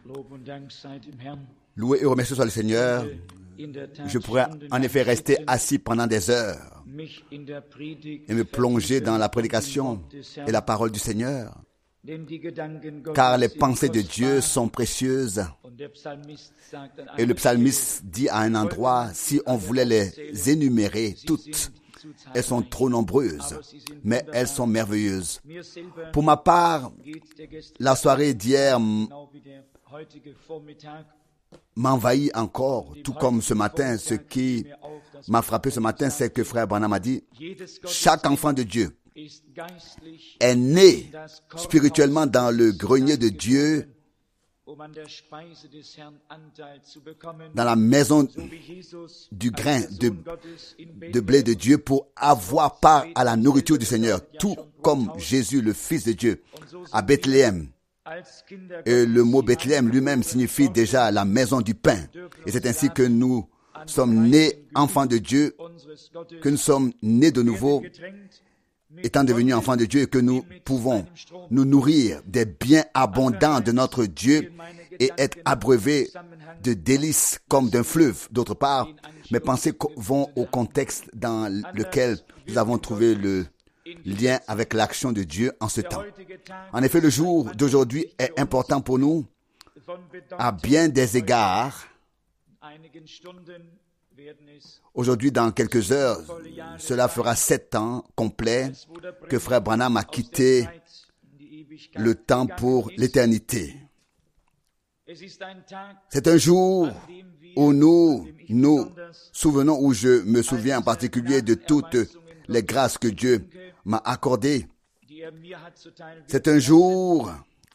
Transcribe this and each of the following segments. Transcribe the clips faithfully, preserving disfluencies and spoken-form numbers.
Loué et remercié soit le Seigneur. Je pourrais en effet rester assis pendant des heures et me plonger dans la prédication et la parole du Seigneur, car les pensées de Dieu sont précieuses. Et le psalmiste dit à un endroit, si on voulait les énumérer toutes, elles sont trop nombreuses, mais elles sont merveilleuses. Pour ma part, la soirée d'hier m'envahit encore, tout comme ce matin. Ce qui m'a frappé ce matin, c'est que frère Branham a dit, chaque enfant de Dieu est né spirituellement dans le grenier de Dieu, dans la maison du grain de, de blé de Dieu, pour avoir part à la nourriture du Seigneur, tout comme Jésus, le Fils de Dieu, à Bethléem. Et le mot Bethléem lui-même signifie déjà la maison du pain. Et c'est ainsi que nous sommes nés enfants de Dieu, que nous sommes nés de nouveau, étant devenus enfants de Dieu, et que nous pouvons nous nourrir des biens abondants de notre Dieu et être abreuvés de délices comme d'un fleuve. D'autre part, mes pensées vont au contexte dans lequel nous avons trouvé le lien avec l'action de Dieu en ce temps. En effet, le jour d'aujourd'hui est important pour nous à bien des égards. Aujourd'hui, dans quelques heures, cela fera sept ans complets que frère Branham a quitté le temps pour l'éternité. C'est un jour où nous nous souvenons, où je me souviens en particulier de toutes les grâces que Dieu m'a accordées. C'est un jour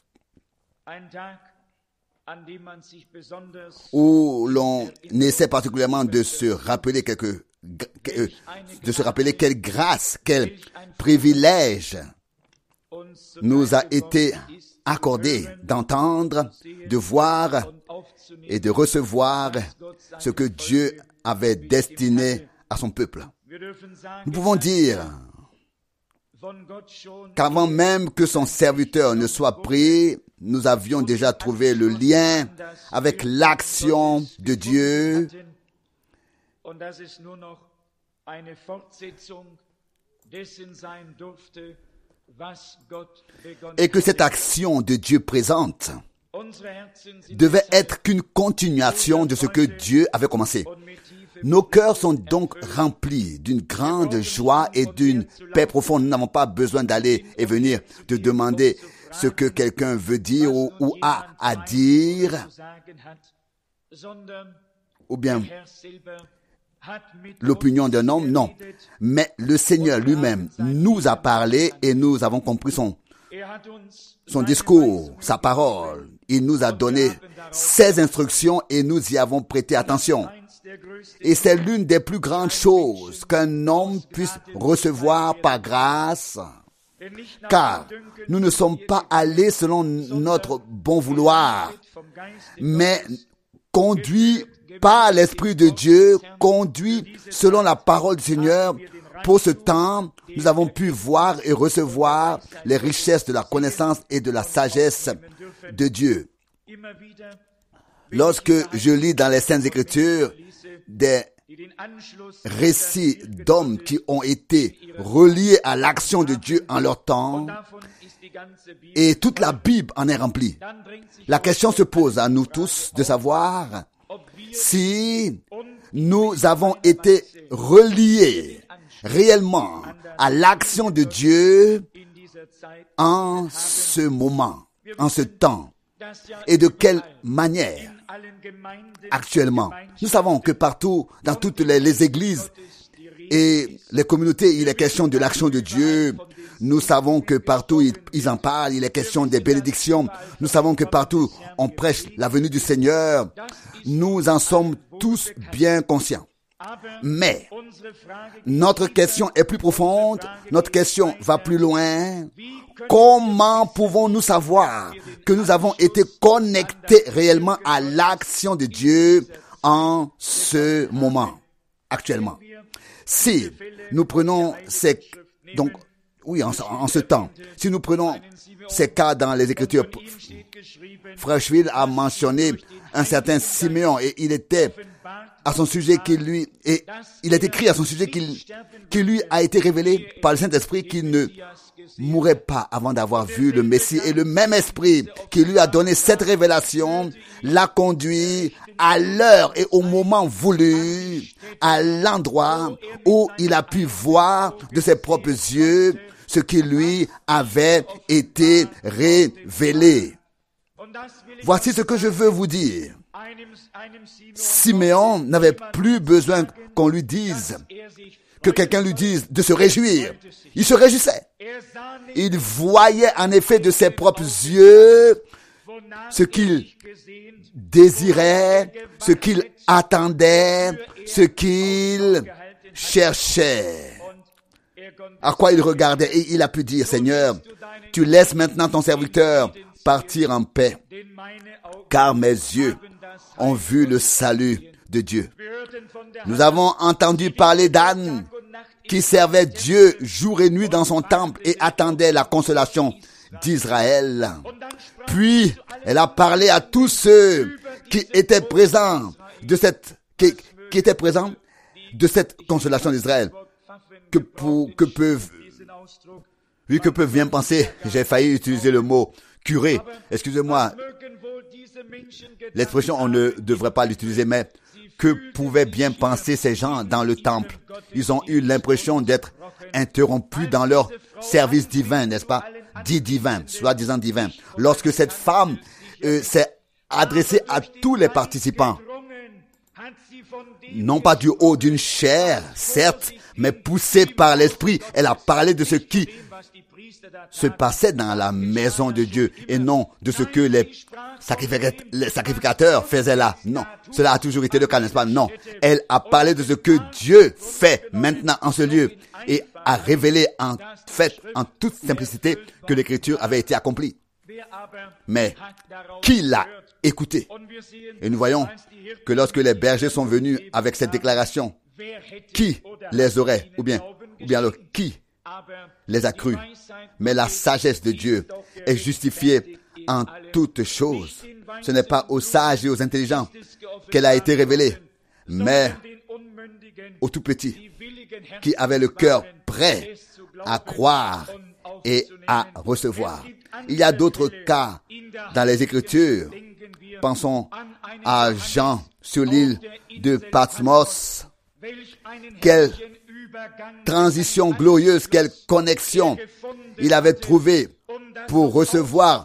où l'on essaie particulièrement de se rappeler quelque, de se rappeler quelle grâce, quel privilège nous a été accordé d'entendre, de voir et de recevoir ce que Dieu avait destiné à son peuple. Nous pouvons dire qu'avant même que son serviteur ne soit pris, nous avions déjà trouvé le lien avec l'action de Dieu et que cette action de Dieu présente devait être qu'une continuation de ce que Dieu avait commencé. Nos cœurs sont donc remplis d'une grande joie et d'une paix profonde. Nous n'avons pas besoin d'aller et venir, de demander ce que quelqu'un veut dire ou, ou a à dire, ou bien l'opinion d'un homme, non. Mais le Seigneur lui-même nous a parlé et nous avons compris son, son discours, sa parole. Il nous a donné ses instructions et nous y avons prêté attention. Et c'est l'une des plus grandes choses qu'un homme puisse recevoir par grâce, car nous ne sommes pas allés selon notre bon vouloir, mais conduits par l'Esprit de Dieu, conduits selon la parole du Seigneur. Pour ce temps, nous avons pu voir et recevoir les richesses de la connaissance et de la sagesse de Dieu. Lorsque je lis dans les Saintes Écritures des récits d'hommes qui ont été reliés à l'action de Dieu en leur temps, et toute la Bible en est remplie, la question se pose à nous tous de savoir si nous avons été reliés réellement à l'action de Dieu en ce moment, en ce temps, et de quelle manière. Actuellement, nous savons que partout, dans toutes les, les églises et les communautés, il est question de l'action de Dieu. Nous savons que partout, ils, ils en parlent, il est question des bénédictions. Nous savons que partout, on prêche la venue du Seigneur. Nous en sommes tous bien conscients. Mais notre question est plus profonde, notre question va plus loin. Comment pouvons-nous savoir que nous avons été connectés réellement à l'action de Dieu en ce moment, actuellement? Si nous prenons ces, donc, oui, en, en ce temps. Si nous prenons ces cas dans les Écritures, Frère Schwil a mentionné un certain Siméon et il était à son sujet qui lui, et il est écrit à son sujet qu'il, qui lui a été révélé par le Saint-Esprit qu'il ne mourrait pas avant d'avoir vu le Messie. Et le même esprit qui lui a donné cette révélation l'a conduit à l'heure et au moment voulu, à l'endroit où il a pu voir de ses propres yeux ce qui lui avait été révélé. Voici ce que je veux vous dire. Siméon n'avait plus besoin qu'on lui dise, que quelqu'un lui dise de se réjouir. Il se réjouissait. Il voyait en effet de ses propres yeux ce qu'il désirait, ce qu'il attendait, ce qu'il cherchait. À quoi il regardait et il a pu dire, Seigneur, tu laisses maintenant ton serviteur partir en paix, car mes yeux ont vu le salut de Dieu. Nous avons entendu parler d'Anne qui servait Dieu jour et nuit dans son temple et attendait la consolation d'Israël. Puis, elle a parlé à tous ceux qui étaient présents de cette, qui, qui étaient présents de cette consolation d'Israël. Que, pour, que peuvent, oui, que peuvent bien penser, j'ai failli utiliser le mot curé. Excusez-moi, l'expression on ne devrait pas l'utiliser, mais que pouvaient bien penser ces gens dans le temple? Ils ont eu l'impression d'être interrompus dans leur service divin, n'est-ce pas? Dit divin, soi-disant divin. Lorsque cette femme euh, s'est adressée à tous les participants, non pas du haut d'une chair, certes, mais poussée par l'Esprit, elle a parlé de ce qui se passait dans la maison de Dieu et non de ce que les sacrificateurs faisaient là. Non, cela a toujours été le cas, n'est-ce pas? Non, elle a parlé de ce que Dieu fait maintenant en ce lieu et a révélé en fait, en toute simplicité, que l'Écriture avait été accomplie. Mais qui l'a écouté? Et nous voyons que lorsque les bergers sont venus avec cette déclaration, qui les aurait, ou bien, ou bien alors, qui les a crus? Mais la sagesse de Dieu est justifiée en toutes choses. Ce n'est pas aux sages et aux intelligents qu'elle a été révélée, mais aux tout petits qui avaient le cœur prêt à croire et à recevoir. Il y a d'autres cas dans les Écritures. Pensons à Jean sur l'île de Patmos. Quelle transition glorieuse, quelle connexion il avait trouvé pour recevoir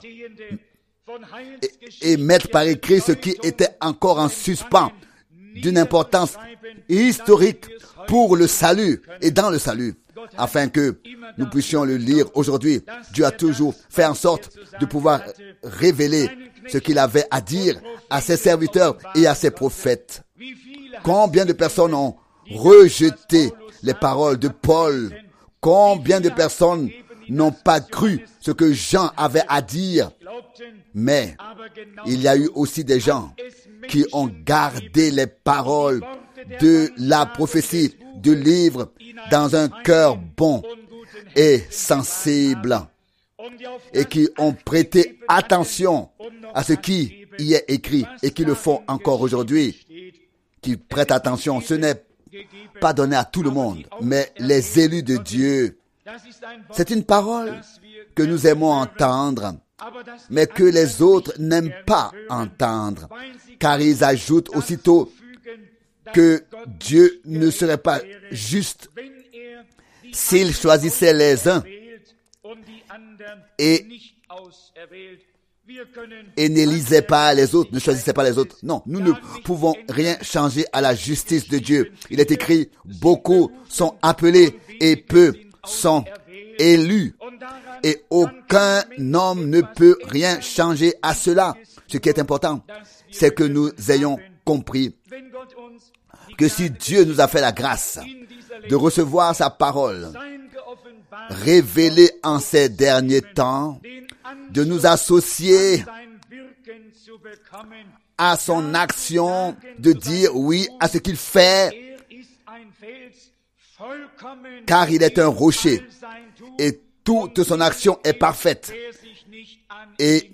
et, et mettre par écrit ce qui était encore en suspens d'une importance historique pour le salut et dans le salut, afin que nous puissions le lire aujourd'hui. Dieu a toujours fait en sorte de pouvoir révéler ce qu'il avait à dire à ses serviteurs et à ses prophètes. Combien de personnes ont rejeté les paroles de Paul? Combien de personnes n'ont pas cru ce que Jean avait à dire? Mais il y a eu aussi des gens qui ont gardé les paroles de la prophétie du livre dans un cœur bon et sensible et qui ont prêté attention à ce qui y est écrit et qui le font encore aujourd'hui, qui prêtent attention. Ce n'est pas donné à tout le monde, mais les élus de Dieu. C'est une parole que nous aimons entendre, mais que les autres n'aiment pas entendre, car ils ajoutent aussitôt que Dieu ne serait pas juste s'il choisissait les uns et, et n'élisait pas les autres, ne choisissait pas les autres. Non, nous ne pouvons rien changer à la justice de Dieu. Il est écrit, beaucoup sont appelés et peu sont élus. Et aucun homme ne peut rien changer à cela. Ce qui est important, c'est que nous ayons compris que si Dieu nous a fait la grâce de recevoir sa parole révélée en ces derniers temps, de nous associer à son action, de dire oui à ce qu'il fait, car il est un rocher et toute son action est parfaite. Et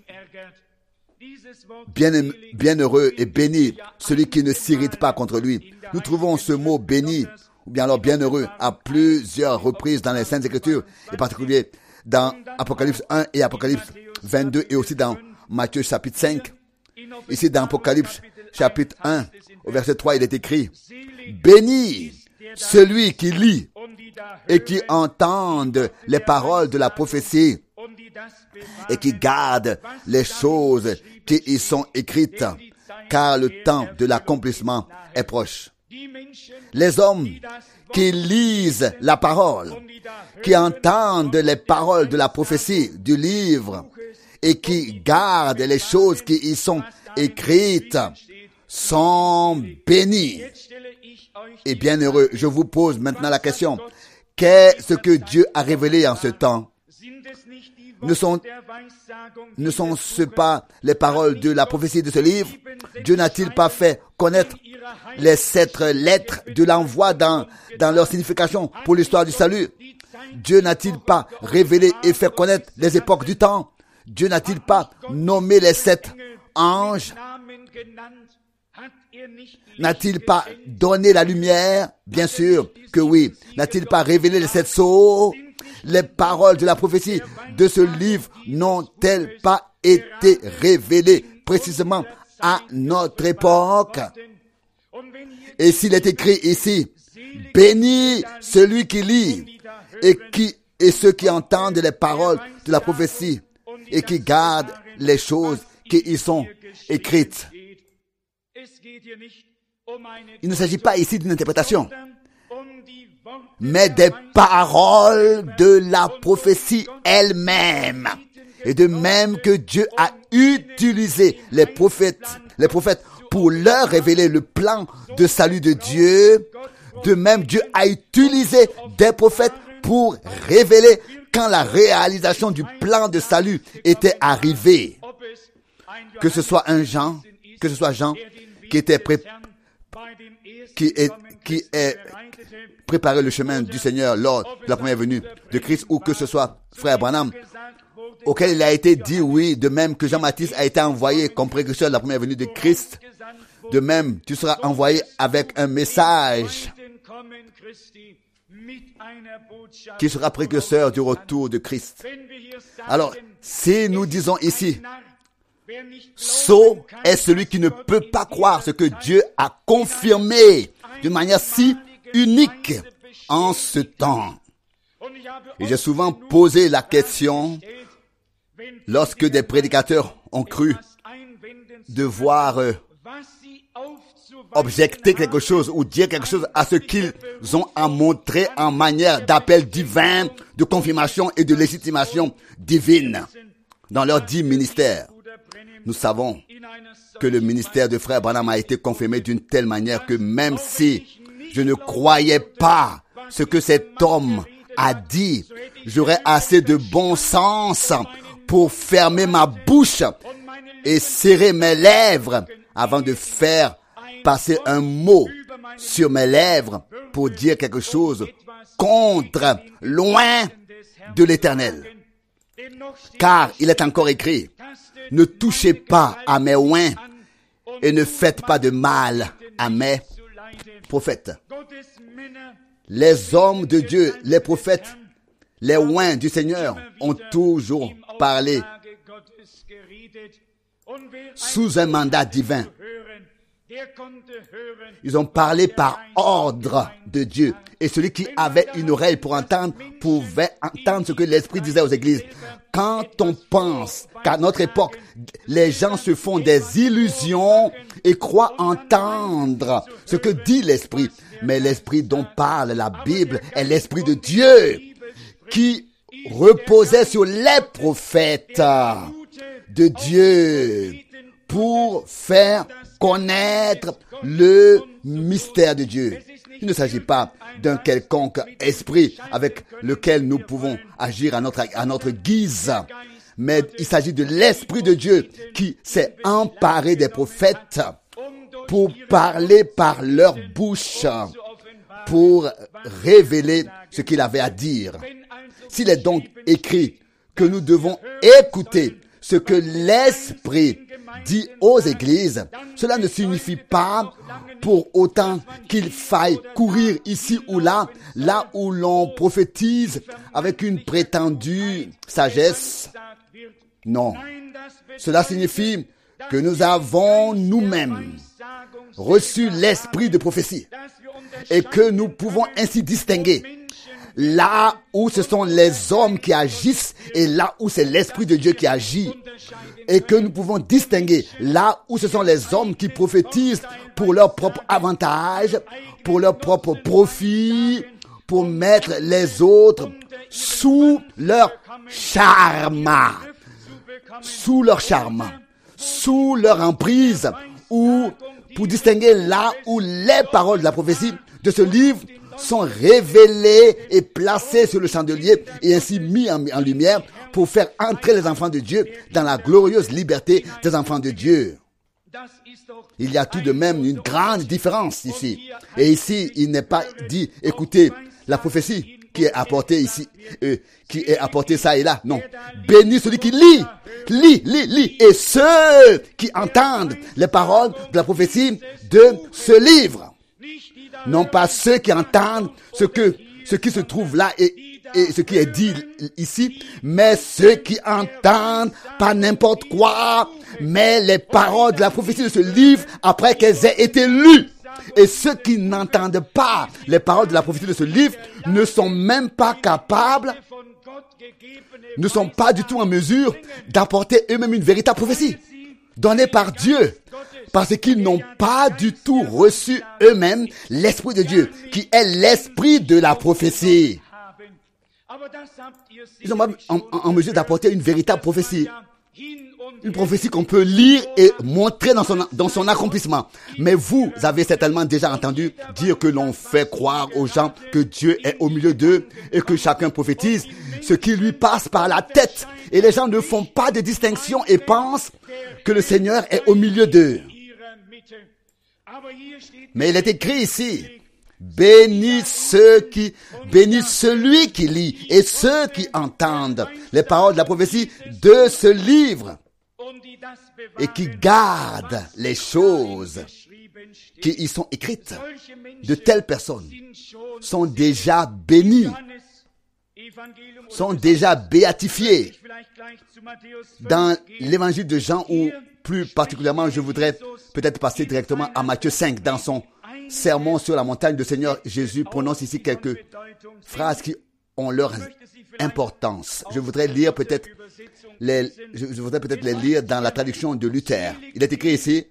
bien, bienheureux et béni celui qui ne s'irrite pas contre lui. Nous trouvons ce mot béni, ou bien alors bienheureux, à plusieurs reprises dans les Saintes Écritures, et en particulier dans Apocalypse un et Apocalypse vingt-deux, et aussi dans Matthieu chapitre cinq. Ici dans Apocalypse chapitre un, au verset trois, il est écrit: béni celui qui lit et qui entende les paroles de la prophétie et qui garde les choses qui y sont écrites, car le temps de l'accomplissement est proche. Les hommes qui lisent la parole, qui entendent les paroles de la prophétie du livre et qui gardent les choses qui y sont écrites sont bénis et bienheureux. Je vous pose maintenant la question: qu'est-ce que Dieu a révélé en ce temps? Ne sont, ne sont-ce pas les paroles de la prophétie de ce livre? Dieu n'a-t-il pas fait connaître les sept lettres de l'envoi dans, dans leur signification pour l'histoire du salut? Dieu n'a-t-il pas révélé et fait connaître les époques du temps? Dieu n'a-t-il pas nommé les sept anges? N'a-t-il pas donné la lumière? Bien sûr que oui. N'a-t-il pas révélé les sept sceaux? Les paroles de la prophétie de ce livre n'ont-elles pas été révélées précisément à notre époque? Et s'il est écrit ici: béni celui qui lit et qui et ceux qui entendent les paroles de la prophétie et qui gardent les choses qui y sont écrites. Il ne s'agit pas ici d'une interprétation, mais des paroles de la prophétie elle-même. Et de même que Dieu a utilisé les prophètes, les prophètes pour leur révéler le plan de salut de Dieu, de même Dieu a utilisé des prophètes pour révéler quand la réalisation du plan de salut était arrivée. Que ce soit un Jean, que ce soit Jean qui était pré, qui est, qui est préparé le chemin du Seigneur lors de la première venue de Christ, ou que ce soit frère Branham, auquel il a été dit oui, de même que Jean-Baptiste a été envoyé comme précurseur de la première venue de Christ, de même tu seras envoyé avec un message qui sera précurseur du retour de Christ. Alors, si nous disons ici, sot est celui qui ne peut pas croire ce que Dieu a confirmé d'une manière si unique en ce temps. Et j'ai souvent posé la question, lorsque des prédicateurs ont cru devoir euh, objecter quelque chose ou dire quelque chose à ce qu'ils ont à montrer en manière d'appel divin, de confirmation et de légitimation divine dans leurs dix ministères. Nous savons que le ministère de frère Branham a été confirmé d'une telle manière que même si je ne croyais pas ce que cet homme a dit, j'aurais assez de bon sens pour fermer ma bouche et serrer mes lèvres avant de faire passer un mot sur mes lèvres pour dire quelque chose contre, loin de l'Éternel. Car il est encore écrit: ne touchez pas à mes oins et ne faites pas de mal à mes prophètes. Les hommes de Dieu, les prophètes, les oins du Seigneur ont toujours parlé sous un mandat divin. Ils ont parlé par ordre de Dieu. Et celui qui avait une oreille pour entendre pouvait entendre ce que l'Esprit disait aux églises. Quand on pense qu'à notre époque, les gens se font des illusions et croient entendre ce que dit l'Esprit. Mais l'Esprit dont parle la Bible est l'Esprit de Dieu qui reposait sur les prophètes de Dieu pour faire connaître le mystère de Dieu. Il ne s'agit pas d'un quelconque esprit avec lequel nous pouvons agir à notre, à notre guise, mais il s'agit de l'Esprit de Dieu qui s'est emparé des prophètes pour parler par leur bouche, pour révéler ce qu'il avait à dire. S'il est donc écrit que nous devons écouter ce que l'Esprit dit aux églises, cela ne signifie pas pour autant qu'il faille courir ici ou là, là où l'on prophétise avec une prétendue sagesse. Non, cela signifie que nous avons nous-mêmes reçu l'esprit de prophétie et que nous pouvons ainsi distinguer là où ce sont les hommes qui agissent et là où c'est l'Esprit de Dieu qui agit. Et que nous pouvons distinguer là où ce sont les hommes qui prophétisent pour leur propre avantage, pour leur propre profit, pour mettre les autres sous leur charme, sous leur charme, sous leur emprise, ou pour distinguer là où les paroles de la prophétie de ce livre sont révélées et placées sur le chandelier et ainsi mis en, en lumière pour faire entrer les enfants de Dieu dans la glorieuse liberté des enfants de Dieu. Il y a tout de même une grande différence ici. Et ici, il n'est pas dit, écoutez, la prophétie qui est apportée ici, euh, qui est apportée ça et là. Non. Béni celui qui lit, lit, lit, lit. Et ceux qui entendent les paroles de la prophétie de ce livre. Non pas ceux qui entendent ce que, ce qui se trouve là et, et ce qui est dit ici, mais ceux qui entendent pas n'importe quoi, mais les paroles de la prophétie de ce livre après qu'elles aient été lues. Et ceux qui n'entendent pas les paroles de la prophétie de ce livre ne sont même pas capables, ne sont pas du tout en mesure d'apporter eux-mêmes une véritable prophétie donnée par Dieu. Parce qu'ils n'ont pas du tout reçu eux-mêmes l'Esprit de Dieu, qui est l'Esprit de la prophétie. Ils sont pas en, en, en mesure d'apporter une véritable prophétie. Une prophétie qu'on peut lire et montrer dans son, dans son accomplissement. Mais vous avez certainement déjà entendu dire que l'on fait croire aux gens que Dieu est au milieu d'eux et que chacun prophétise ce qui lui passe par la tête. Et les gens ne font pas de distinction et pensent que le Seigneur est au milieu d'eux. Mais il est écrit ici, bénis ceux qui, bénis celui qui lit et ceux qui entendent les paroles de la prophétie de ce livre et qui gardent les choses qui y sont écrites. De telles personnes sont déjà bénies, sont déjà béatifiées. Dans l'évangile de Jean, ou plus particulièrement, je voudrais peut-être passer directement à Matthieu cinq. Dans son sermon sur la montagne, le Seigneur Jésus prononce ici quelques phrases qui ont leur importance. Je voudrais lire peut-être les, je voudrais peut-être les lire dans la traduction de Luther. Il est écrit ici,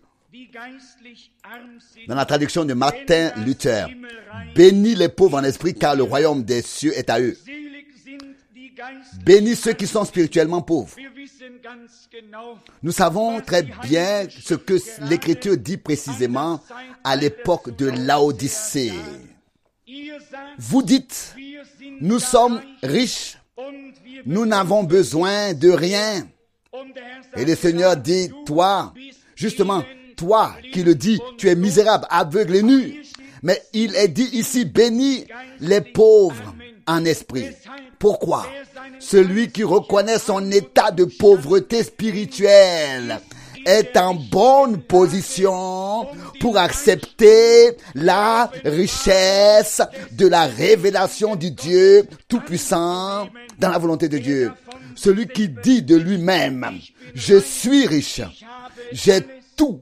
dans la traduction de Martin Luther, bénis les pauvres en esprit, car le royaume des cieux est à eux. Bénis ceux qui sont spirituellement pauvres. Nous savons très bien ce que l'Écriture dit précisément à l'époque de Laodicée. Vous dites, nous sommes riches, nous n'avons besoin de rien. Et le Seigneur dit, toi, justement, toi qui le dis, tu es misérable, aveugle et nu. Mais il est dit ici, bénis les pauvres en esprit. Pourquoi? Celui qui reconnaît son état de pauvreté spirituelle est en bonne position pour accepter la richesse de la révélation du Dieu Tout-Puissant dans la volonté de Dieu. Celui qui dit de lui-même, je suis riche, j'ai tout.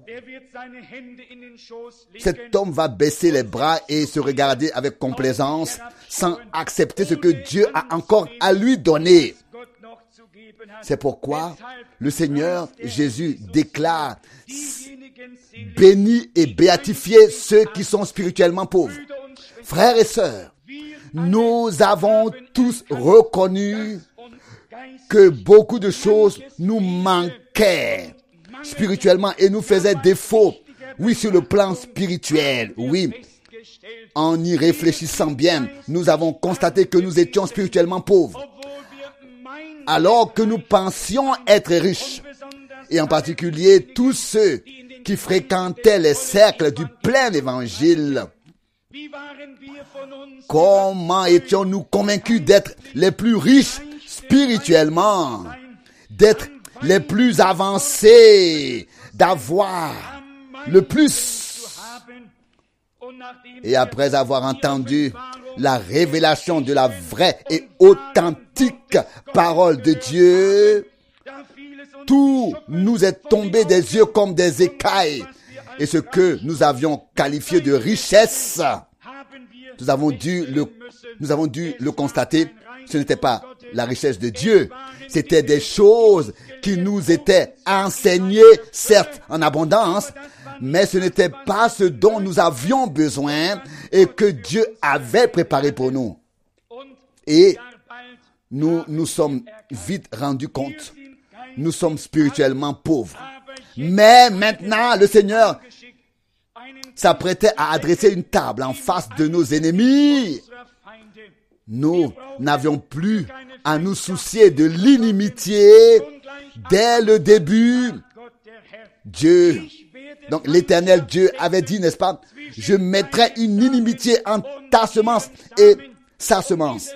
Cet homme va baisser les bras et se regarder avec complaisance sans accepter ce que Dieu a encore à lui donner. C'est pourquoi le Seigneur Jésus déclare bénis et béatifiés ceux qui sont spirituellement pauvres. Frères et sœurs, nous avons tous reconnu que beaucoup de choses nous manquaient spirituellement et nous faisaient défaut. Oui, sur le plan spirituel, oui. En y réfléchissant bien, nous avons constaté que nous étions spirituellement pauvres, alors que nous pensions être riches, et en particulier tous ceux qui fréquentaient les cercles du plein évangile Comment étions-nous convaincus d'être les plus riches spirituellement, d'être les plus avancés, d'avoir le plus. Et après avoir entendu la révélation de la vraie et authentique parole de Dieu, tout nous est tombé des yeux comme des écailles. Et ce que nous avions qualifié de richesse, nous avons dû le, nous avons dû le constater, ce n'était pas la richesse de Dieu, c'était des choses qui nous étaient enseignées, certes en abondance, mais ce n'était pas ce dont nous avions besoin et que Dieu avait préparé pour nous. Et nous nous sommes vite rendus compte, nous sommes spirituellement pauvres. Mais maintenant, le Seigneur s'apprêtait à adresser une table en face de nos ennemis. Nous n'avions plus à nous soucier de l'inimitié dès le début. Dieu, donc l'Éternel Dieu avait dit, n'est-ce pas, je mettrai une inimitié entre ta semence et sa semence.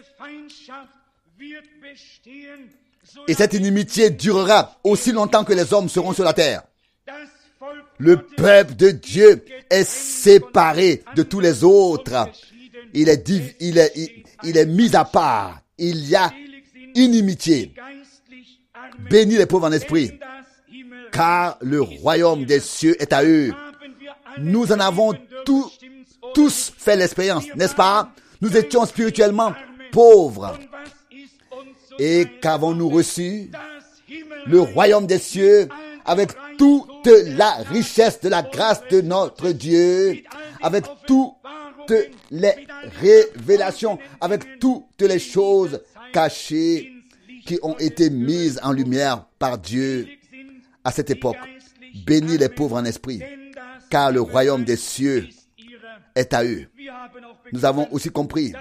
Et cette inimitié durera aussi longtemps que les hommes seront sur la terre. Le peuple de Dieu est séparé de tous les autres. Il est, div, il est, il, il est mis à part. Il y a inimitié. Bénis les pauvres en esprit, car le royaume des cieux est à eux. Nous en avons tous, tous fait l'expérience, n'est-ce pas? Nous étions spirituellement pauvres. Et qu'avons-nous reçu? Le royaume des cieux, avec toute la richesse de la grâce de notre Dieu, avec toutes les révélations, avec toutes les choses cachées qui ont été mises en lumière par Dieu à cette époque. Bénis les pauvres en esprit, car le royaume des cieux est à eux. Nous avons aussi compris,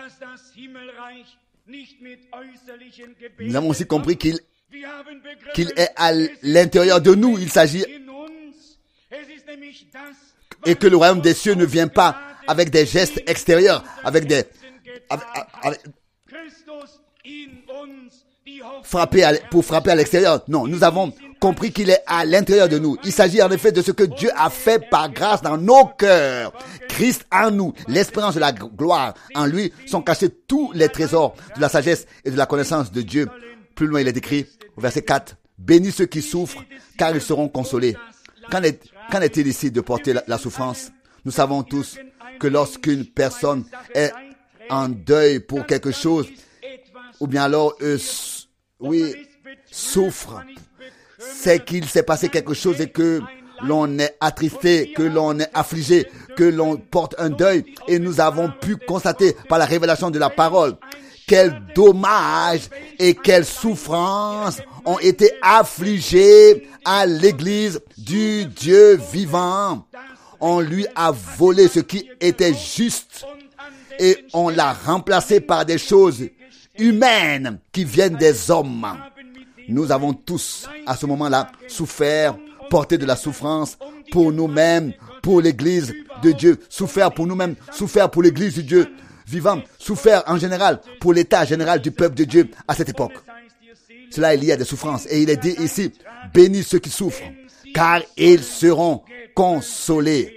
nous avons aussi compris qu'il qu'il est à l'intérieur de nous. Il s'agit et que le royaume des cieux ne vient pas avec des gestes extérieurs, avec des avec, avec, frapper à, pour frapper à l'extérieur. Non, nous avons compris qu'il est à l'intérieur de nous. Il s'agit en effet de ce que Dieu a fait par grâce dans nos cœurs. Christ en nous, l'espérance de la gloire. En lui sont cachés tous les trésors de la sagesse et de la connaissance de Dieu. Plus loin, il est écrit, au verset quatre, « Bénis ceux qui souffrent, car ils seront consolés. » Qu'en est, qu'en est-il ici de porter la, la souffrance? Nous savons tous que lorsqu'une personne est en deuil pour quelque chose, ou bien alors, euh, oui, souffre, c'est qu'il s'est passé quelque chose et que l'on est attristé, que l'on est affligé, que l'on porte un deuil. Et nous avons pu constater par la révélation de la parole quel dommage et quelle souffrance ont été affligés à l'église du Dieu vivant. On lui a volé ce qui était juste et on l'a remplacé par des choses humaines qui viennent des hommes. Nous avons tous, à ce moment-là, souffert, porté de la souffrance pour nous-mêmes, pour l'église de Dieu, souffert pour nous-mêmes, souffert pour l'église de Dieu vivant, souffert en général pour l'état général du peuple de Dieu à cette époque. Cela est lié à des souffrances. Et il est dit ici, bénis ceux qui souffrent, car ils seront consolés.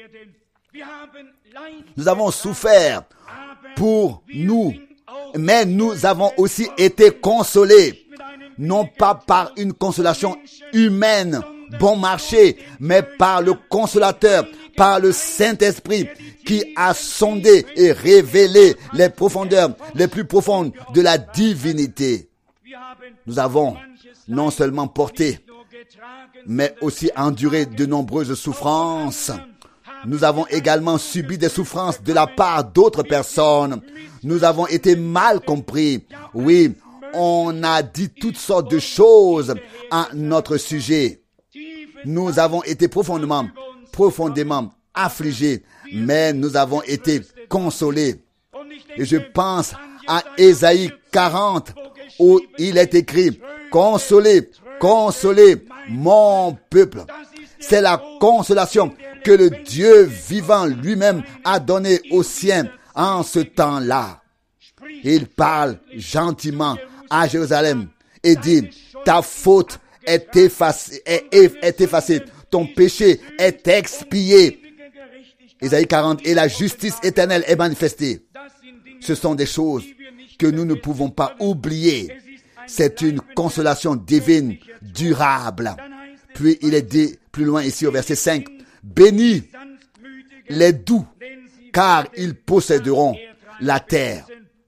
Nous avons souffert pour nous, mais nous avons aussi été consolés, non pas par une consolation humaine, bon marché, mais par le consolateur, par le Saint-Esprit qui a sondé et révélé les profondeurs les plus profondes de la divinité. Nous avons non seulement porté, mais aussi enduré de nombreuses souffrances. Nous avons également subi des souffrances de la part d'autres personnes. Nous avons été mal compris. Oui, on a dit toutes sortes de choses à notre sujet. Nous avons été profondément, profondément affligés, mais nous avons été consolés. Et je pense à Ésaïe quarante, où il est écrit, consolez, consolez mon peuple. C'est la consolation que le Dieu vivant lui-même a donnée aux siens En ce temps-là, il parle gentiment à Jérusalem et dit, ta faute est effacée, est, est effacée, ton péché est expié. Isaïe quarante, et la justice éternelle est manifestée. Ce sont des choses que nous ne pouvons pas oublier. C'est une consolation divine, durable. Puis il est dit plus loin ici au verset cinq, bénis les doux, car ils posséderont la terre.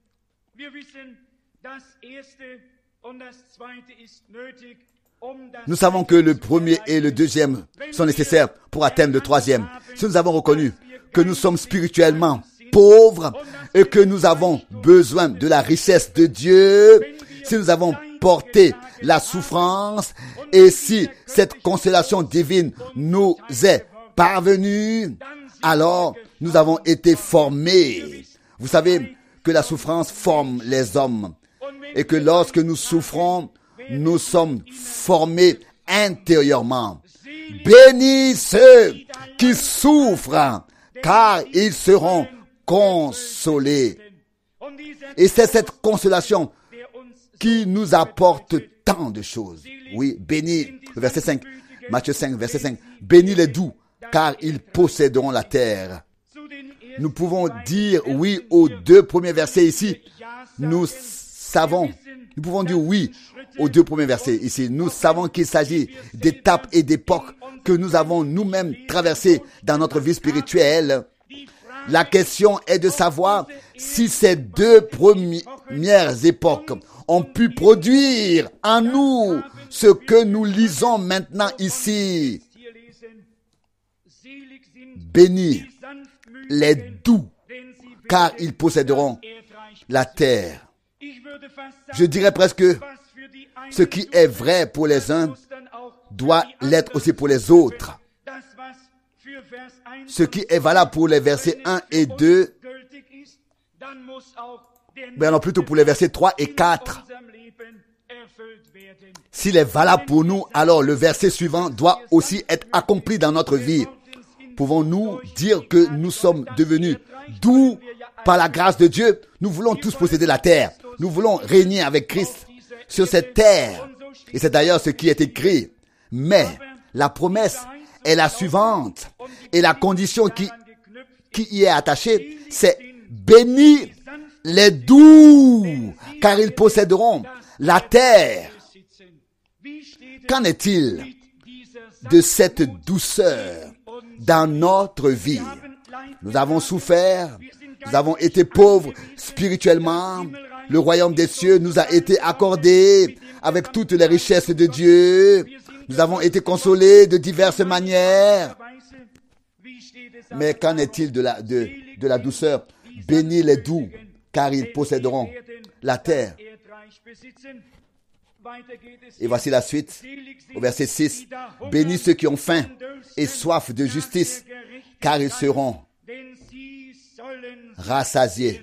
Nous savons que le premier et le deuxième sont nécessaires pour atteindre le troisième. Si nous avons reconnu que nous sommes spirituellement pauvres et que nous avons besoin de la richesse de Dieu, si nous avons porté la souffrance et si cette consolation divine nous est parvenue, alors nous avons été formés. Vous savez que la souffrance forme les hommes et que lorsque nous souffrons, nous sommes formés intérieurement. Bénis ceux qui souffrent, car ils seront consolés. Et c'est cette consolation qui nous apporte tant de choses. Oui, bénis, le verset cinq, Matthieu cinq, verset cinq, bénis les doux, car ils posséderont la terre. Nous pouvons dire oui aux deux premiers versets ici. Nous savons, nous pouvons dire oui aux deux premiers versets ici. Nous savons qu'il s'agit d'étapes et d'époques que nous avons nous-mêmes traversées dans notre vie spirituelle. La question est de savoir si ces deux premières époques ont pu produire en nous ce que nous lisons maintenant ici. Bénis les doux, car ils posséderont la terre. Je dirais presque, ce qui est vrai pour les uns doit l'être aussi pour les autres. Ce qui est valable pour les versets un et deux, ben non, plutôt pour les versets trois et quatre. S'il est valable pour nous, alors le verset suivant doit aussi être accompli dans notre vie. Pouvons-nous dire que nous sommes devenus doux par la grâce de Dieu? Nous voulons tous posséder la terre. Nous voulons régner avec Christ sur cette terre. Et c'est d'ailleurs ce qui est écrit. Mais la promesse est la suivante. Et la condition qui, qui y est attachée, c'est bénis les doux, car ils posséderont la terre. Qu'en est-il de cette douceur dans notre vie? Nous avons souffert, nous avons été pauvres spirituellement. Le royaume des cieux nous a été accordé avec toutes les richesses de Dieu. Nous avons été consolés de diverses manières. Mais qu'en est-il de la, de, de la douceur? Bénis les doux, car ils posséderont la terre. Et voici la suite, au verset six. Bénis ceux qui ont faim et soif de justice, car ils seront rassasiés.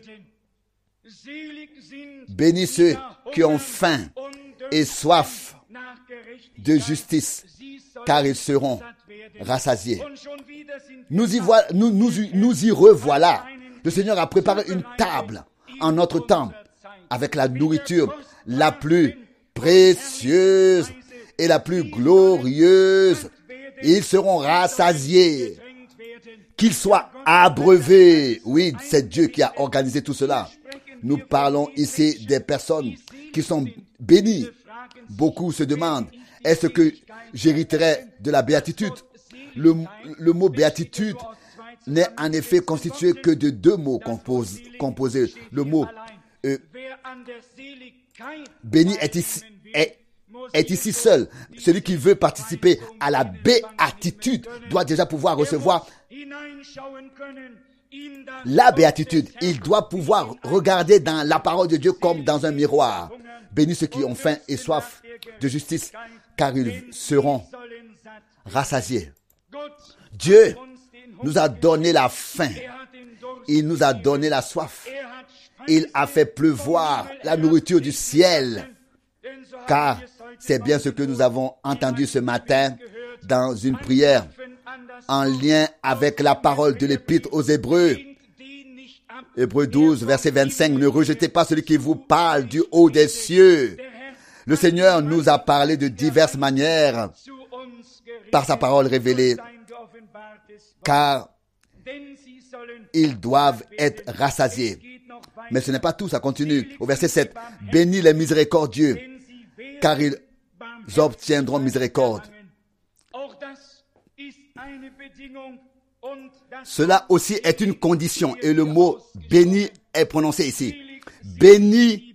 Bénis ceux qui ont faim et soif de justice, car ils seront rassasiés. Nous y, voilà, nous, nous, nous y revoilà. Le Seigneur a préparé une table en notre temps avec la nourriture la plus précieuse et la plus glorieuse. Ils seront rassasiés. Qu'ils soient abreuvés. Oui, c'est Dieu qui a organisé tout cela. Nous parlons ici des personnes qui sont bénies. Beaucoup se demandent, est-ce que j'hériterai de la béatitude? Le, le mot béatitude n'est en effet constitué que de deux mots compos, composés. Le mot euh, béni est ici, est, est ici seul. Celui qui veut participer à la béatitude doit déjà pouvoir recevoir la béatitude. Il doit pouvoir regarder dans la parole de Dieu comme dans un miroir. Bénis ceux qui ont faim et soif de justice, car ils seront rassasiés. Dieu nous a donné la faim. Il nous a donné la soif. Il a fait pleuvoir la nourriture du ciel. Car c'est bien ce que nous avons entendu ce matin dans une prière en lien avec la parole de l'Épître aux Hébreux. Hébreux douze, verset vingt-cinq, ne rejetez pas celui qui vous parle du haut des cieux. Le Seigneur nous a parlé de diverses manières par sa parole révélée, car ils doivent être rassasiés. Mais ce n'est pas tout, ça continue. Au verset sept, bénis les miséricordieux, car ils obtiendront miséricorde. Cela aussi est une condition, et le mot béni est prononcé ici. Bénis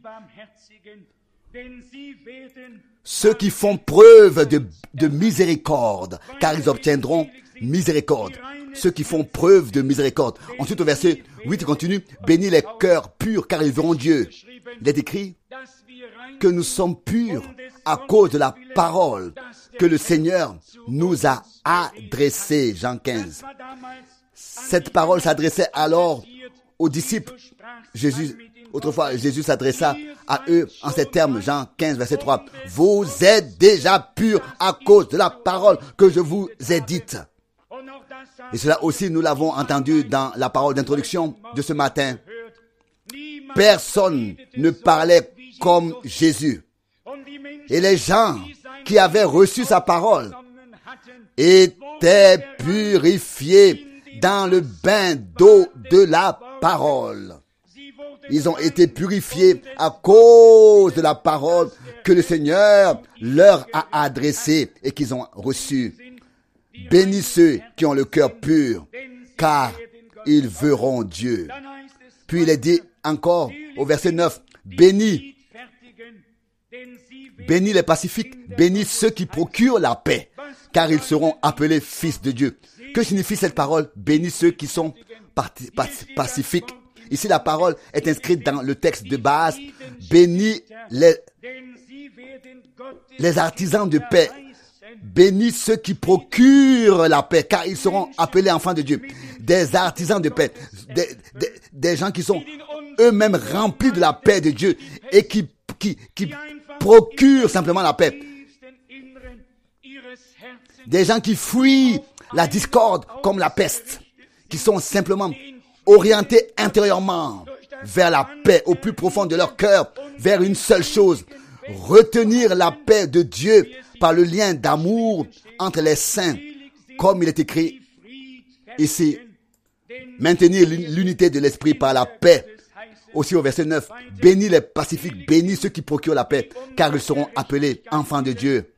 ceux qui font preuve de, de miséricorde, car ils obtiendront miséricorde. Ceux qui font preuve de miséricorde. Ensuite, au verset huit, il continue. Bénis les cœurs purs, car ils verront Dieu. Il est écrit que nous sommes purs à cause de la parole que le Seigneur nous a adressée. Jean quinze. Cette parole s'adressait alors aux disciples. Jésus, autrefois, Jésus s'adressa à eux en ces termes. Jean quinze, verset trois. Vous êtes déjà purs à cause de la parole que je vous ai dite. Et cela aussi, nous l'avons entendu dans la parole d'introduction de ce matin. Personne ne parlait comme Jésus. Et les gens qui avaient reçu sa parole étaient purifiés dans le bain d'eau de la parole. Ils ont été purifiés à cause de la parole que le Seigneur leur a adressée et qu'ils ont reçue. Bénis ceux qui ont le cœur pur, car ils verront Dieu. Puis il est dit encore au verset neuf, bénis, bénis les pacifiques, bénis ceux qui procurent la paix, car ils seront appelés fils de Dieu. Que signifie cette parole? Bénis ceux qui sont pacifiques. Ici, la parole est inscrite dans le texte de base. Bénis les, les artisans de paix. Bénis ceux qui procurent la paix, car ils seront appelés enfants de Dieu. Des artisans de paix, des, des, des gens qui sont eux-mêmes remplis de la paix de Dieu et qui, qui, qui procurent simplement la paix. Des gens qui fuient la discorde comme la peste, qui sont simplement orientés intérieurement vers la paix au plus profond de leur cœur, vers une seule chose, retenir la paix de Dieu par le lien d'amour entre les saints, comme il est écrit ici, maintenir l'unité de l'esprit par la paix. Aussi au verset neuf, bénis les pacifiques, bénis ceux qui procurent la paix, car ils seront appelés enfants de Dieu.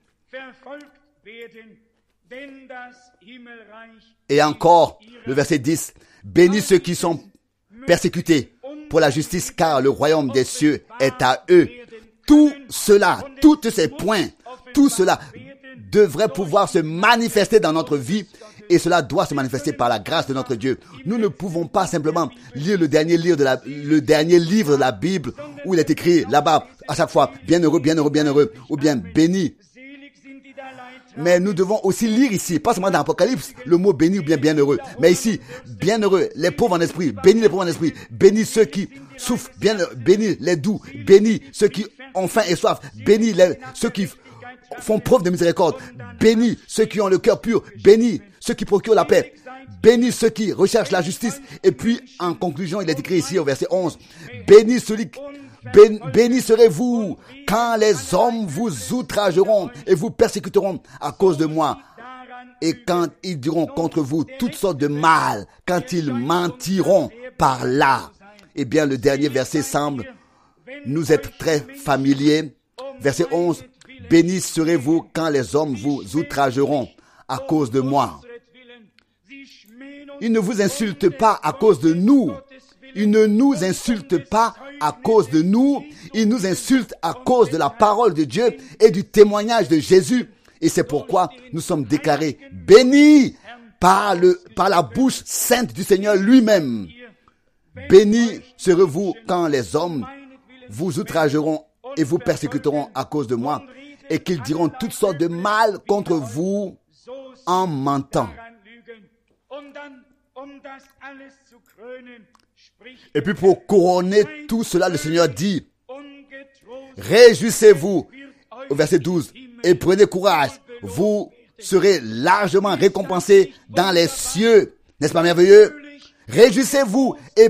Et encore, le verset dix, bénis ceux qui sont persécutés pour la justice, car le royaume des cieux est à eux. Tout cela, tous ces points, tout cela devrait pouvoir se manifester dans notre vie et cela doit se manifester par la grâce de notre Dieu. Nous ne pouvons pas simplement lire le dernier livre de la, le dernier livre de la Bible où il est écrit là-bas à chaque fois bienheureux, bienheureux, bienheureux ou bien béni. Mais nous devons aussi lire ici, pas seulement dans l'Apocalypse, le mot béni ou bien bienheureux, mais ici, bienheureux, les pauvres en esprit, bénis les pauvres en esprit, bénis ceux qui souffrent, bien, bénis les doux, bénis ceux qui ont faim et soif, bénis les, ceux qui font preuve de miséricorde, bénis ceux qui ont le cœur pur, bénis ceux qui procurent la paix, bénis ceux qui recherchent la justice. Et puis, en conclusion, il est écrit ici au verset onze, bénis celui qui béni serez-vous quand les hommes vous outrageront et vous persécuteront à cause de moi. Et quand ils diront contre vous toutes sortes de mal, quand ils mentiront par là. Eh bien, le dernier verset semble nous être très familier. Verset onze. Béni serez-vous quand les hommes vous outrageront à cause de moi. Ils ne vous insultent pas à cause de nous. Ils ne nous insultent pas à cause de nous. Ils nous insultent à cause de la parole de Dieu et du témoignage de Jésus. Et c'est pourquoi nous sommes déclarés bénis par, le, par la bouche sainte du Seigneur lui-même. Bénis serez-vous quand les hommes vous outrageront et vous persécuteront à cause de moi et qu'ils diront toutes sortes de mal contre vous en mentant. Et puis pour couronner tout cela, le Seigneur dit, réjouissez-vous, au verset douze, et prenez courage, vous serez largement récompensés dans les cieux. N'est-ce pas merveilleux? Réjouissez-vous et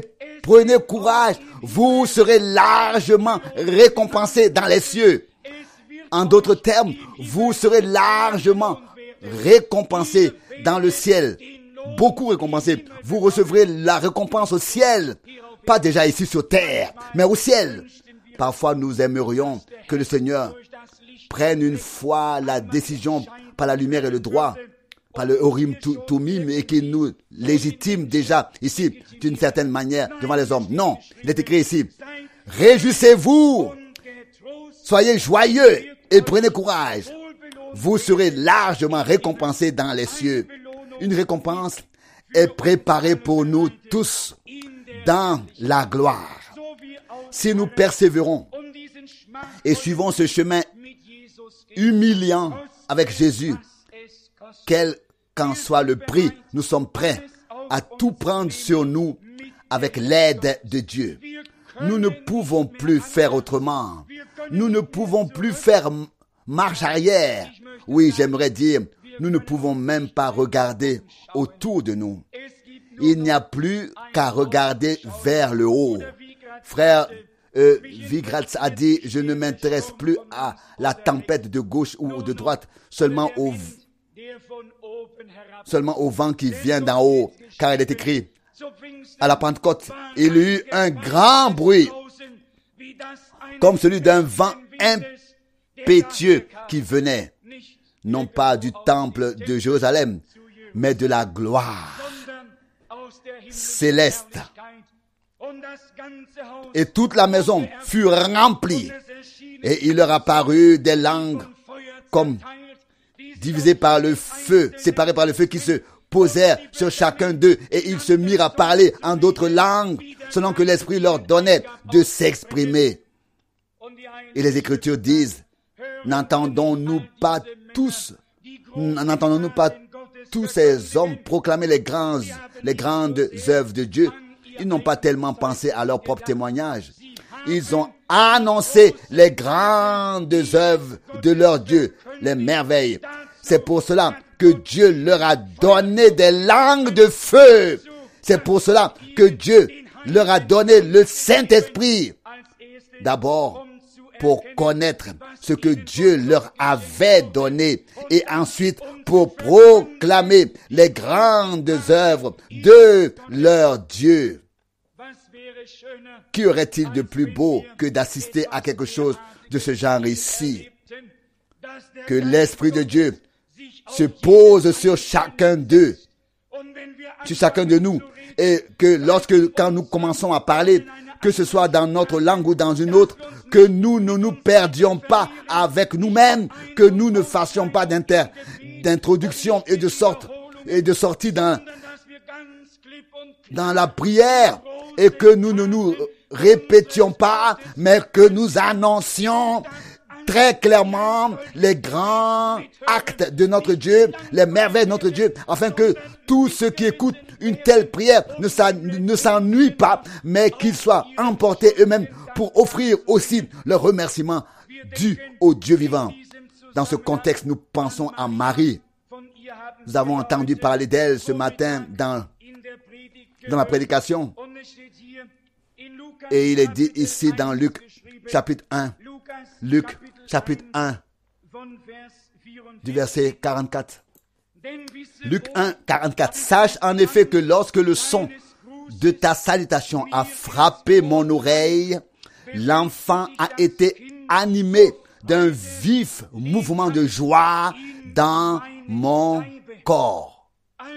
prenez courage, vous serez largement récompensés dans les cieux. En d'autres termes, vous serez largement récompensés dans le ciel. Beaucoup récompensés. Vous recevrez la récompense au ciel. Pas déjà ici sur terre, mais au ciel. Parfois, nous aimerions que le Seigneur prenne une fois la décision par la lumière et le droit, par le Urim Tumim, et qu'il nous légitime déjà ici d'une certaine manière devant les hommes. Non, il est écrit ici, réjouissez-vous, soyez joyeux et prenez courage. Vous serez largement récompensés dans les cieux. Une récompense est préparée pour nous tous dans la gloire. Si nous persévérons et suivons ce chemin humiliant avec Jésus, quel qu'en soit le prix, nous sommes prêts à tout prendre sur nous avec l'aide de Dieu. Nous ne pouvons plus faire autrement. Nous ne pouvons plus faire marche arrière. Oui, j'aimerais dire, nous ne pouvons même pas regarder autour de nous. Il n'y a plus qu'à regarder vers le haut. Frère euh, Vigratz a dit, je ne m'intéresse plus à la tempête de gauche ou de droite, seulement au, seulement au vent qui vient d'en haut, car il est écrit, à la Pentecôte, il y eut un grand bruit, comme celui d'un vent impétueux qui venait, non pas du temple de Jérusalem, mais de la gloire céleste. Et toute la maison fut remplie, et il leur apparut des langues comme divisées par le feu, séparées par le feu, qui se posèrent sur chacun d'eux, et ils se mirent à parler en d'autres langues, selon que l'Esprit leur donnait de s'exprimer. Et les Écritures disent, n'entendons-nous pas tous, n'entendons-nous pas tous ces hommes proclamer les grandes, les grandes œuvres de Dieu? Ils n'ont pas tellement pensé à leur propre témoignage. Ils ont annoncé les grandes œuvres de leur Dieu, les merveilles. C'est pour cela que Dieu leur a donné des langues de feu. C'est pour cela que Dieu leur a donné le Saint-Esprit. D'abord, pour connaître ce que Dieu leur avait donné, et ensuite pour proclamer les grandes œuvres de leur Dieu. Qu'y aurait-il de plus beau que d'assister à quelque chose de ce genre ici? Que l'Esprit de Dieu se pose sur chacun d'eux, sur chacun de nous, et que lorsque, quand nous commençons à parler, que ce soit dans notre langue ou dans une autre, que nous ne nous perdions pas avec nous-mêmes, que nous ne fassions pas d'inter, d'introduction et de sorte, et de sortie dans, dans la prière, et que nous ne nous répétions pas, mais que nous annoncions très clairement les grands actes de notre Dieu, les merveilles de notre Dieu, afin que tous ceux qui écoutent une telle prière ne s'ennuient pas, mais qu'ils soient emportés eux-mêmes pour offrir aussi leur remerciement dû au Dieu vivant. Dans ce contexte, nous pensons à Marie. Nous avons entendu parler d'elle ce matin dans, dans la prédication. Et il est dit ici dans Luc chapitre un, Luc chapitre un, du verset quarante-quatre. Luc un, quarante-quatre. Sache en effet que lorsque le son de ta salutation a frappé mon oreille, l'enfant a été animé d'un vif mouvement de joie dans mon corps.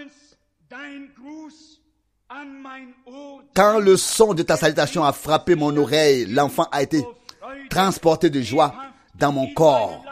Quand le son de ta salutation a frappé mon oreille, l'enfant a été transporté de joie dans mon corps.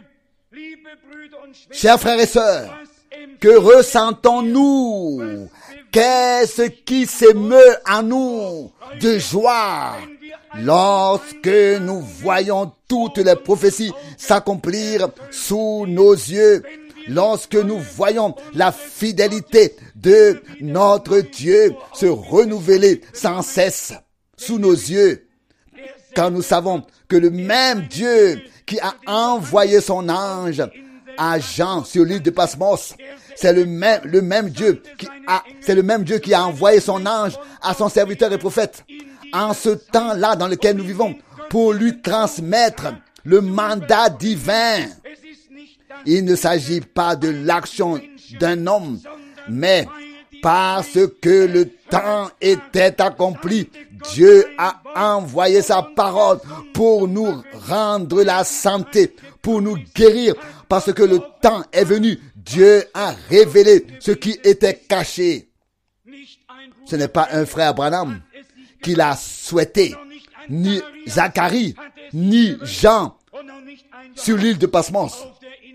Chers frères et sœurs, que ressentons-nous? Qu'est-ce qui s'émeut en nous de joie lorsque nous voyons toutes les prophéties s'accomplir sous nos yeux, lorsque nous voyons la fidélité de notre Dieu se renouveler sans cesse sous nos yeux, quand nous savons que le même Dieu qui a envoyé son ange agent sur l'île de Patmos. C'est le même, le même Dieu qui a, c'est le même Dieu qui a envoyé son ange à son serviteur et prophète en ce temps-là dans lequel nous vivons pour lui transmettre le mandat divin. Il ne s'agit pas de l'action d'un homme, mais parce que le temps était accompli, Dieu a envoyé sa parole pour nous rendre la santé, pour nous guérir, parce que le temps est venu. Dieu a révélé ce qui était caché. Ce n'est pas un frère Branham qui l'a souhaité, ni Zacharie, ni Jean sur l'île de Patmos.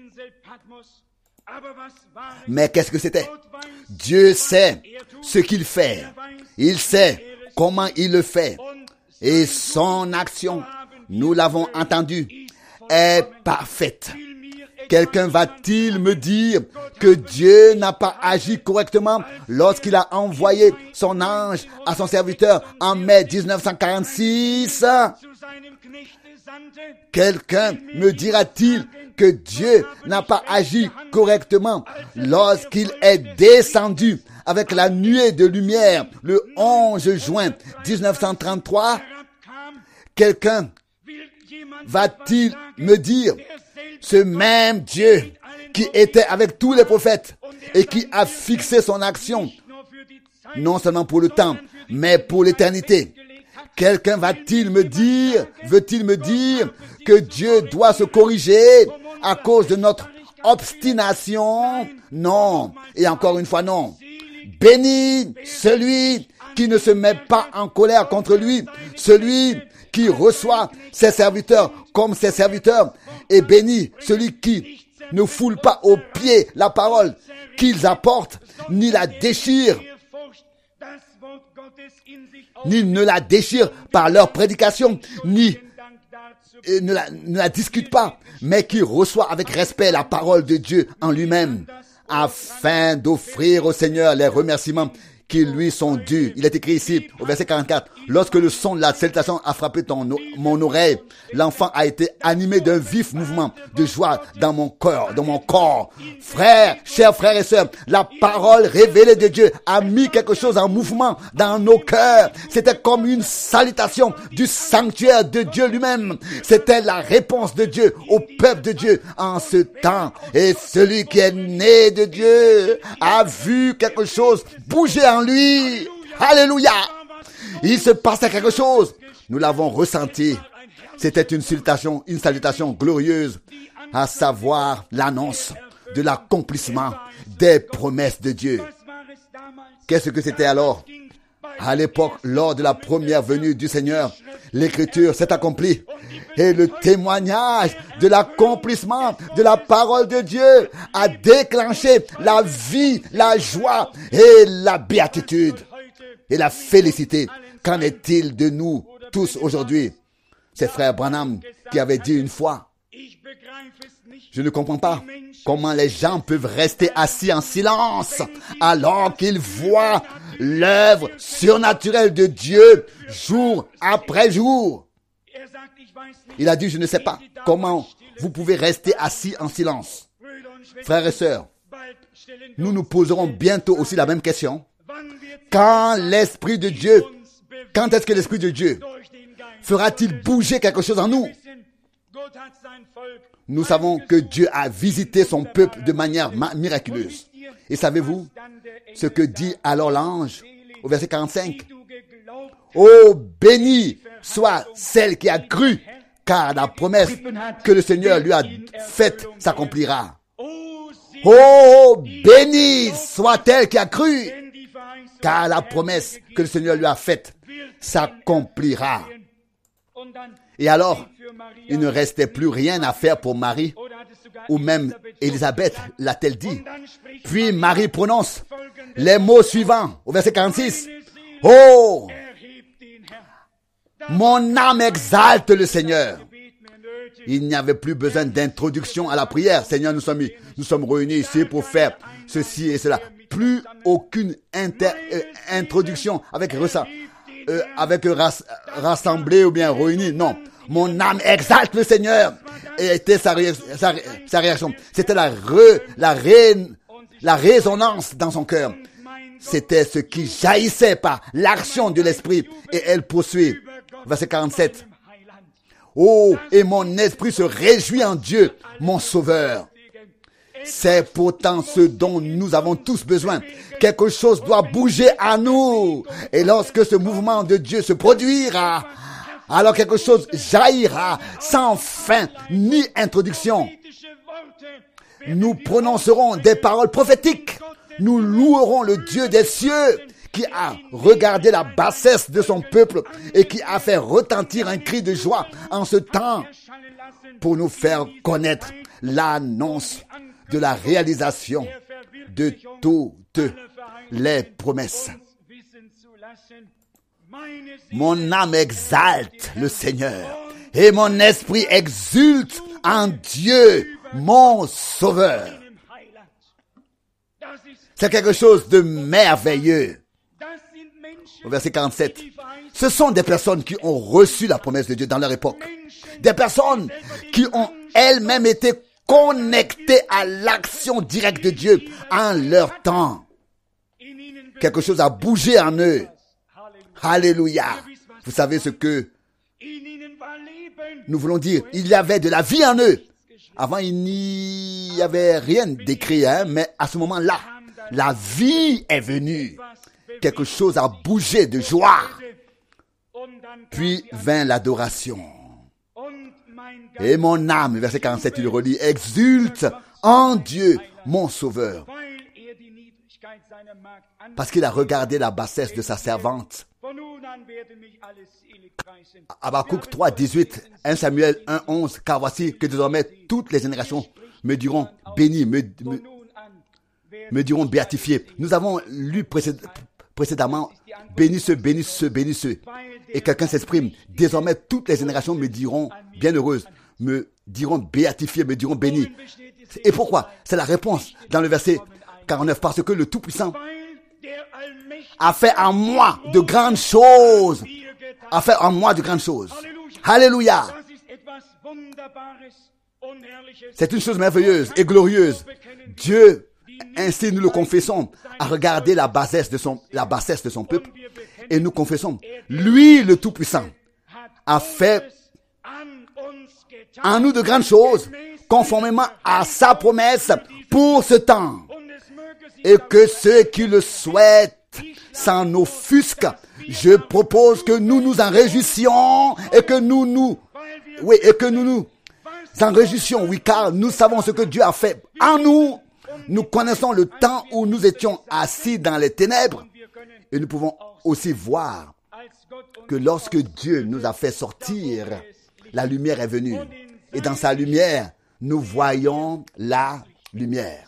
Mais qu'est-ce que c'était? Dieu sait ce qu'il fait. Il sait comment il le fait. Et son action, nous l'avons entendu, est parfaite. Quelqu'un va-t-il me dire que Dieu n'a pas agi correctement lorsqu'il a envoyé son ange à son serviteur en mai dix-neuf cent quarante-six? Quelqu'un me dira-t-il que Dieu n'a pas agi correctement lorsqu'il est descendu avec la nuée de lumière le onze juin dix-neuf cent trente-trois? Quelqu'un va-t-il me dire, ce même Dieu qui était avec tous les prophètes et qui a fixé son action, non seulement pour le temps, mais pour l'éternité. Quelqu'un va-t-il me dire, veut-il me dire que Dieu doit se corriger à cause de notre obstination? Non. Et encore une fois, non. Béni celui qui ne se met pas en colère contre lui, celui qui reçoit ses serviteurs comme ses serviteurs, et béni celui qui ne foule pas aux pieds la parole qu'ils apportent, ni la déchire, ni ne la déchire par leur prédication, ni euh, ne, la, ne la discute pas, mais qui reçoit avec respect la parole de Dieu en lui-même, afin d'offrir au Seigneur les remerciements qui lui sont dus. Il est écrit ici, au verset quarante-quatre, lorsque le son de la salutation a frappé ton, mon oreille, l'enfant a été animé d'un vif mouvement de joie dans mon cœur, dans mon corps. Frères, chers frères et sœurs, la parole révélée de Dieu a mis quelque chose en mouvement dans nos cœurs. C'était comme une salutation du sanctuaire de Dieu lui-même. C'était la réponse de Dieu au peuple de Dieu en ce temps. Et celui qui est né de Dieu a vu quelque chose bouger en lui. Alléluia. Il se passait quelque chose. Nous l'avons ressenti. C'était une salutation, une salutation glorieuse, à savoir l'annonce de l'accomplissement des promesses de Dieu. Qu'est-ce que c'était alors? À l'époque, lors de la première venue du Seigneur, l'écriture s'est accomplie et le témoignage de l'accomplissement de la parole de Dieu a déclenché la vie, la joie et la béatitude et la félicité. Qu'en est-il de nous tous aujourd'hui? C'est frère Branham qui avait dit une fois, je ne comprends pas comment les gens peuvent rester assis en silence alors qu'ils voient l'œuvre surnaturelle de Dieu jour après jour. Il a dit, je ne sais pas comment vous pouvez rester assis en silence. Frères et sœurs, nous nous poserons bientôt aussi la même question. Quand l'Esprit de Dieu, quand est-ce que l'Esprit de Dieu fera-t-il bouger quelque chose en nous? Nous savons que Dieu a visité son peuple de manière miraculeuse. Et savez-vous ce que dit alors l'ange au verset quarante-cinq? Oh, béni soit celle qui a cru, car la promesse que le Seigneur lui a faite s'accomplira. Oh, béni soit-elle qui a cru, car la promesse que le Seigneur lui a faite s'accomplira. Et alors, il ne restait plus rien à faire pour Marie, ou même Élisabeth l'a-t-elle dit. Puis Marie prononce les mots suivants au verset quarante-six. Oh, mon âme exalte le Seigneur. Il n'y avait plus besoin d'introduction à la prière. Seigneur, nous sommes, nous sommes réunis ici pour faire ceci et cela. Plus aucune inter, euh, introduction avec ressa, euh, avec ras, rassemblé ou bien réuni. Non. Mon âme exalte le Seigneur était sa, ré, sa, sa réaction. C'était la, re, la, ré, la résonance dans son cœur. C'était ce qui jaillissait par l'action de l'Esprit. Et elle poursuit. Verset quarante-sept. Oh, et mon esprit se réjouit en Dieu, mon Sauveur. C'est pourtant ce dont nous avons tous besoin. Quelque chose doit bouger à nous. Et lorsque ce mouvement de Dieu se produira, alors quelque chose jaillira sans fin ni introduction. Nous prononcerons des paroles prophétiques. Nous louerons le Dieu des cieux qui a regardé la bassesse de son peuple et qui a fait retentir un cri de joie en ce temps pour nous faire connaître l'annonce de la réalisation de toutes les promesses. Mon âme exalte le Seigneur et mon esprit exulte en Dieu, mon Sauveur. C'est quelque chose de merveilleux. Au verset quarante-sept. Ce sont des personnes qui ont reçu la promesse de Dieu dans leur époque. Des personnes qui ont elles-mêmes été connectées à l'action directe de Dieu en leur temps. Quelque chose a bougé en eux. Alléluia. Vous savez ce que nous voulons dire? Il y avait de la vie en eux. Avant, il n'y avait rien d'écrit, hein, mais à ce moment-là, la vie est venue. Quelque chose a bougé de joie. Puis vint l'adoration. Et mon âme, verset quarante-sept, il relit, exulte en Dieu, mon Sauveur. Parce qu'il a regardé la bassesse de sa servante. Habakkuk trois, dix-huit, premier Samuel un, onze, car voici que désormais toutes les générations me diront béni, me, me, me diront béatifié. Nous avons lu précéd, précédemment bénisseux, bénisseux, bénisseux. Et quelqu'un s'exprime, désormais toutes les générations me diront bienheureuses, me diront béatifié, me diront béni. Et pourquoi? C'est la réponse dans le verset quarante-neuf, parce que le Tout-Puissant a fait en moi de grandes choses. A fait en moi de grandes choses. Alléluia. C'est une chose merveilleuse et glorieuse. Dieu, ainsi nous le confessons, a regardé la bassesse de son, la bassesse de son peuple. Et nous confessons, lui, le Tout-Puissant, a fait en nous de grandes choses, conformément à sa promesse pour ce temps. Et que ceux qui le souhaitent s'en offusquent. Je propose que nous nous en réjouissions et que nous nous, oui, et que nous nous en réjouissions, oui, car nous savons ce que Dieu a fait en nous. Nous connaissons le temps où nous étions assis dans les ténèbres et nous pouvons aussi voir que lorsque Dieu nous a fait sortir, la lumière est venue. Et dans sa lumière, nous voyons la lumière.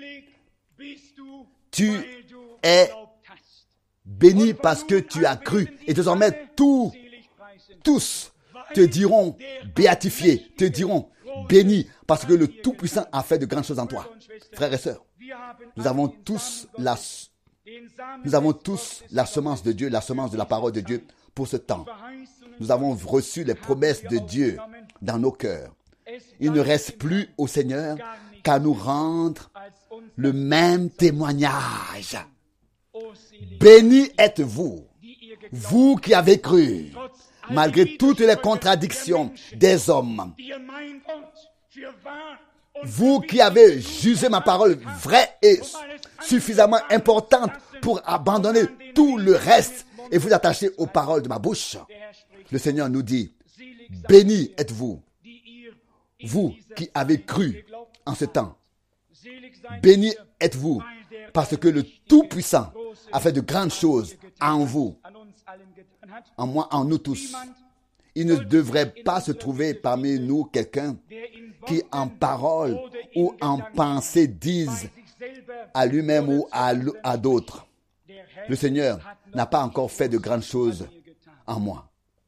Tu es béni parce que tu as cru. Et désormais, tous, tous te diront béatifié, te diront béni parce que le Tout-Puissant a fait de grandes choses en toi. Frères et sœurs, nous avons tous la, nous avons tous la semence de Dieu, la semence de la parole de Dieu pour ce temps. Nous avons reçu les promesses de Dieu dans nos cœurs. Il ne reste plus au Seigneur qu'à nous rendre le même témoignage. Béni êtes-vous, vous qui avez cru, malgré toutes les contradictions des hommes. Vous qui avez jugé ma parole vraie et suffisamment importante pour abandonner tout le reste et vous attacher aux paroles de ma bouche. Le Seigneur nous dit, béni êtes-vous, vous qui avez cru en ce temps. Béni êtes-vous, parce que le Tout-Puissant a fait de grandes choses en vous, en moi, en nous tous. Il ne devrait pas se trouver parmi nous quelqu'un qui en parole ou en pensée dise à lui-même ou à, à d'autres, le Seigneur n'a pas encore fait de grandes choses en moi.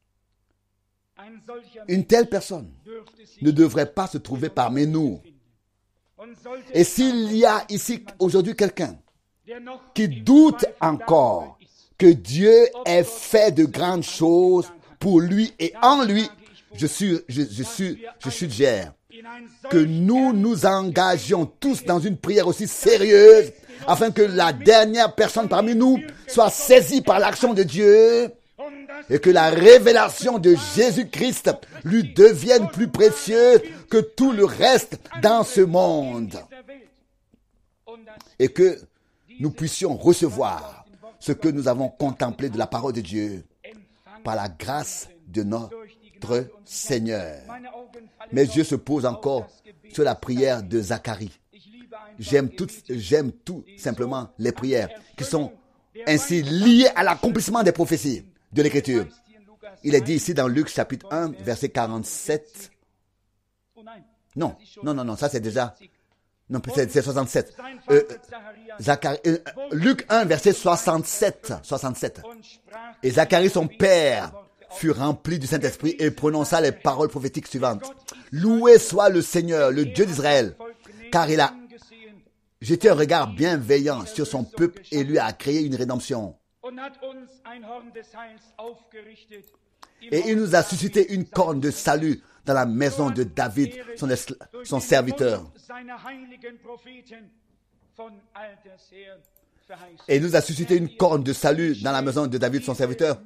Une telle personne ne devrait pas se trouver parmi nous. Et s'il y a ici aujourd'hui quelqu'un qui doute encore que Dieu ait fait de grandes choses pour lui et en lui, je suis, je, je suis, je suggère que nous nous engagions tous dans une prière aussi sérieuse, afin que la dernière personne parmi nous soit saisie par l'action de Dieu et que la révélation de Jésus-Christ lui devienne plus précieuse que tout le reste dans ce monde. Et que nous puissions recevoir ce que nous avons contemplé de la parole de Dieu par la grâce de notre Seigneur. Mes yeux se posent encore sur la prière de Zacharie. J'aime tout, j'aime tout simplement les prières qui sont ainsi liées à l'accomplissement des prophéties de l'Écriture. Il est dit ici dans Luc chapitre un, verset quarante-sept. Non, non, non, non, ça c'est déjà... Non, c'est, c'est soixante-sept. Euh, Zacharie, euh, Luc un, verset soixante-sept. soixante-sept. Et Zacharie, son père, fut rempli du Saint-Esprit et prononça les paroles prophétiques suivantes. Loué soit le Seigneur, le Dieu d'Israël, car il a jeté un regard bienveillant sur son peuple et lui a créé une rédemption. Et il nous a suscité une corne de salut dans la maison de David, son, escl- son serviteur. Et il nous a suscité une corne de salut dans la maison de David, son serviteur.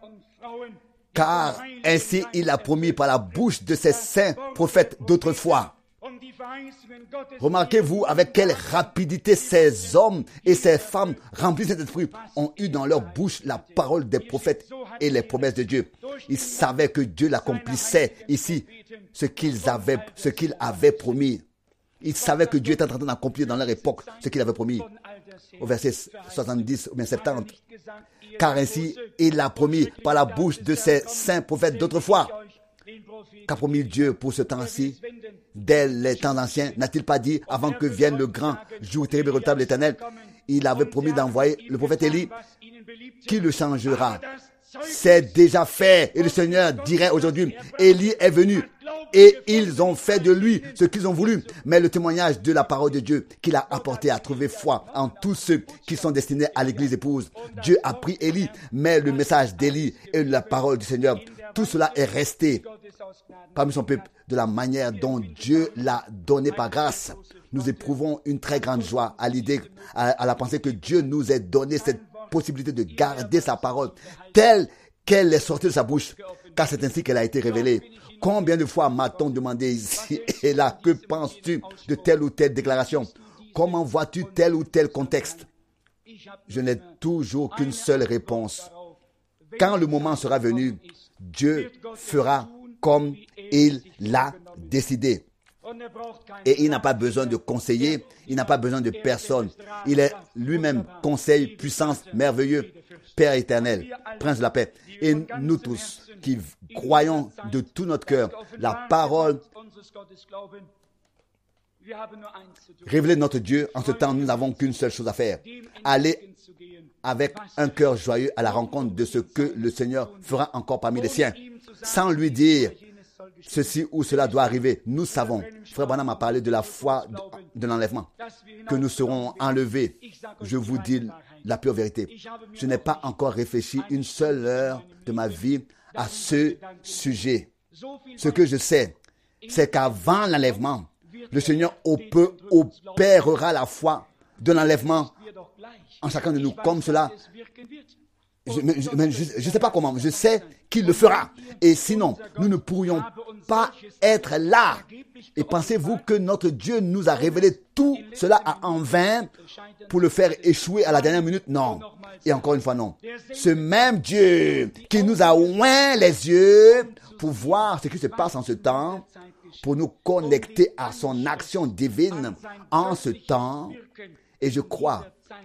Car ainsi il a promis par la bouche de ses saints prophètes d'autrefois. Remarquez-vous avec quelle rapidité ces hommes et ces femmes remplis de cet esprit ont eu dans leur bouche la parole des prophètes et les promesses de Dieu. Ils savaient que Dieu l'accomplissait ici, ce qu'ils avaient, ce qu'il avait promis. Ils savaient que Dieu était en train d'accomplir dans leur époque ce qu'il avait promis. Au verset soixante-dix ou bien soixante-dix. Car ainsi il a promis par la bouche de ses saints prophètes d'autrefois. Qu'a promis Dieu pour ce temps-ci, dès les temps anciens, n'a-t-il pas dit, avant que vienne le grand jour terrible et redoutable éternel, il avait promis d'envoyer le prophète Élie, qui le changera. C'est déjà fait. Et le Seigneur dirait aujourd'hui, Élie est venu. Et ils ont fait de lui ce qu'ils ont voulu. Mais le témoignage de la parole de Dieu qu'il a apporté a trouvé foi en tous ceux qui sont destinés à l'église épouse. Dieu a pris Élie, mais le message d'Élie et la parole du Seigneur, tout cela est resté parmi son peuple de la manière dont Dieu l'a donné par grâce. Nous éprouvons une très grande joie à l'idée, à, à la pensée que Dieu nous ait donné cette possibilité de garder sa parole telle qu'elle est sortie de sa bouche, car c'est ainsi qu'elle a été révélée. Combien de fois m'a-t-on demandé ici et là, que penses-tu de telle ou telle déclaration? Comment vois-tu tel ou tel contexte? Je n'ai toujours qu'une seule réponse. Quand le moment sera venu, Dieu fera comme il l'a décidé. Et il n'a pas besoin de conseiller, il n'a pas besoin de personne. Il est lui-même conseil, puissance, merveilleux, Père éternel, Prince de la paix. Et nous tous qui croyons de tout notre cœur la parole révéler notre Dieu, en ce temps, nous n'avons qu'une seule chose à faire. Aller avec un cœur joyeux à la rencontre de ce que le Seigneur fera encore parmi les siens. Sans lui dire ceci ou cela doit arriver. Nous savons, Frère Branham a parlé de la foi de, de l'enlèvement, que nous serons enlevés. Je vous dis la pure vérité. Je n'ai pas encore réfléchi une seule heure de ma vie à ce sujet. Ce que je sais, c'est qu'avant l'enlèvement, le Seigneur opérera la foi de l'enlèvement en chacun de nous, comme cela. Je ne sais pas comment, je sais qu'il le fera. Et sinon, nous ne pourrions pas être là. Et pensez-vous que notre Dieu nous a révélé tout cela en vain pour le faire échouer à la dernière minute? Non. Et encore une fois, non. Ce même Dieu qui nous a oint les yeux pour voir ce qui se passe en ce temps, pour nous connecter à son action divine en ce temps. Et je crois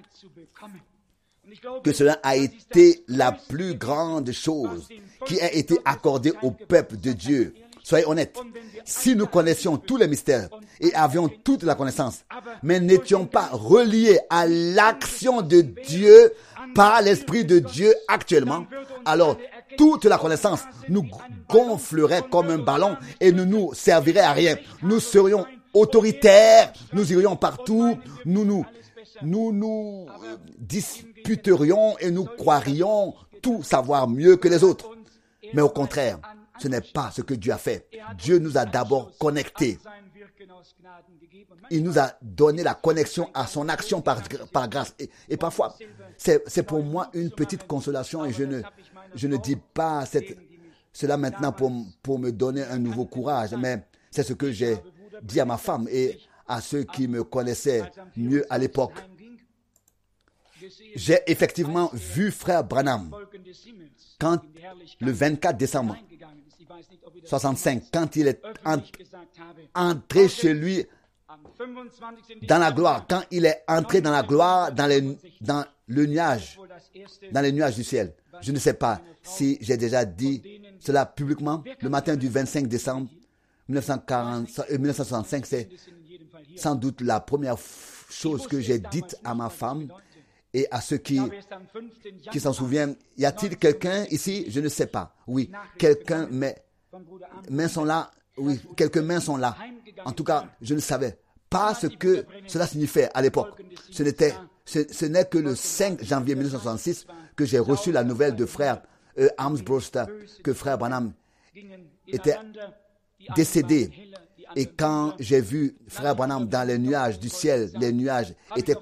que cela a été la plus grande chose qui a été accordée au peuple de Dieu. Soyez honnêtes, si nous connaissions tous les mystères et avions toute la connaissance, mais n'étions pas reliés à l'action de Dieu par l'Esprit de Dieu actuellement, alors toute la connaissance nous gonflerait comme un ballon et ne nous servirait à rien. Nous serions autoritaires, nous irions partout, nous nous, nous, nous disputerions et nous croirions tout savoir mieux que les autres. Mais au contraire, ce n'est pas ce que Dieu a fait. Dieu nous a d'abord connectés il nous a donné la connexion à son action par, par grâce. Et, et parfois, c'est, c'est pour moi une petite consolation et je ne, je ne dis pas cette, cela maintenant pour, pour me donner un nouveau courage, mais c'est ce que j'ai dit à ma femme et à ceux qui me connaissaient mieux à l'époque. J'ai effectivement vu frère Branham quand le vingt-quatre décembre soixante-cinq, quand il est en, entré chez lui dans la gloire, quand il est entré dans la gloire, dans, les, dans le nuage, dans les nuages du ciel. Je ne sais pas si j'ai déjà dit cela publiquement. Le matin du vingt-cinq décembre mille neuf cent quarante, mille neuf cent soixante-cinq, c'est sans doute la première chose que j'ai dite à ma femme et à ceux qui, qui s'en souviennent. Y a-t-il quelqu'un ici? Je ne sais pas. Oui, quelqu'un, mais mains sont là. Oui, quelques mains sont là. En tout cas, je ne savais pas ce que cela signifiait à l'époque. Ce n'était, ce, ce n'est que le cinq janvier mille neuf cent soixante-six que j'ai reçu la nouvelle de frère euh, Armsbrust, que frère Branham était décédé. Et quand j'ai vu frère Branham dans les nuages du ciel, les nuages étaient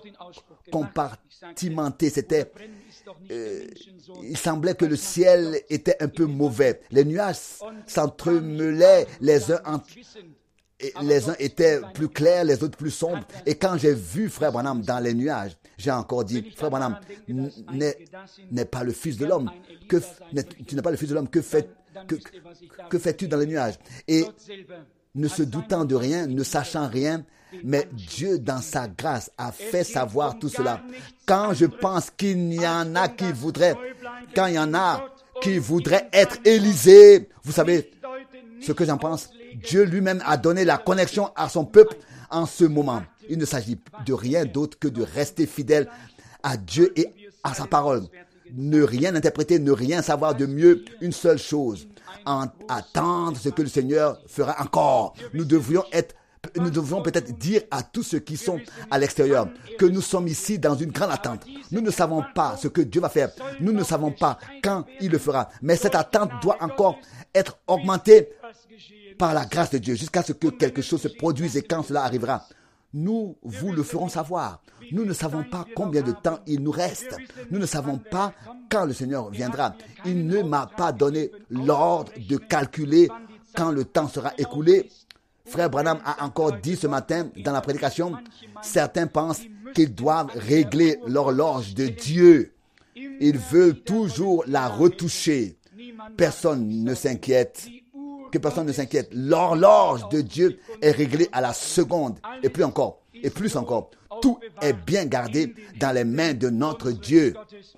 compartimentés. C'était, euh, il semblait que le ciel était un peu mauvais. Les nuages s'entremêlaient les uns entre et les uns étaient plus clairs, les autres plus sombres. Et quand j'ai vu frère Branham dans les nuages, j'ai encore dit, frère Branham n'est, n'est pas le fils de l'homme. Que, tu n'es pas le fils de l'homme. Que, fais, que, que fais-tu dans les nuages? Et ne se doutant de rien, ne sachant rien, mais Dieu, dans sa grâce, a fait savoir tout cela. Quand je pense qu'il y en a qui voudraient, quand il y en a qui voudraient être Élisée, vous savez ce que j'en pense? Dieu lui-même a donné la connexion à son peuple en ce moment. Il ne s'agit de rien d'autre que de rester fidèle à Dieu et à sa parole. Ne rien interpréter, ne rien savoir de mieux, une seule chose. En attendre ce que le Seigneur fera encore. Nous devrions être, nous devrions peut-être dire à tous ceux qui sont à l'extérieur que nous sommes ici dans une grande attente. Nous ne savons pas ce que Dieu va faire. Nous ne savons pas quand il le fera. Mais cette attente doit encore être augmentée par la grâce de Dieu jusqu'à ce que quelque chose se produise et quand cela arrivera, nous vous le ferons savoir. Nous ne savons pas combien de temps il nous reste. Nous ne savons pas quand le Seigneur viendra. Il ne m'a pas donné l'ordre de calculer quand le temps sera écoulé. Frère Branham a encore dit ce matin dans la prédication, certains pensent qu'ils doivent régler l'horloge de Dieu. Ils veulent toujours la retoucher. Personne ne s'inquiète. Que personne ne s'inquiète. L'horloge de Dieu est réglée à la seconde. Et plus encore. Et plus encore. Tout est bien gardé dans les mains de notre Dieu.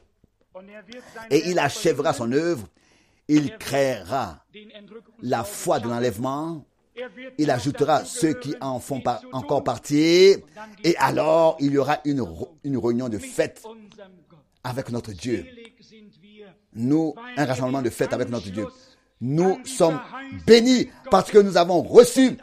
Et il achèvera son œuvre. Il créera la foi de l'enlèvement. Il ajoutera ceux qui en font par, encore partie. Et alors, il y aura une, une réunion de fête avec notre Dieu. Nous, un rassemblement de fête avec notre Dieu. Nous sommes bénis parce que nous avons reçu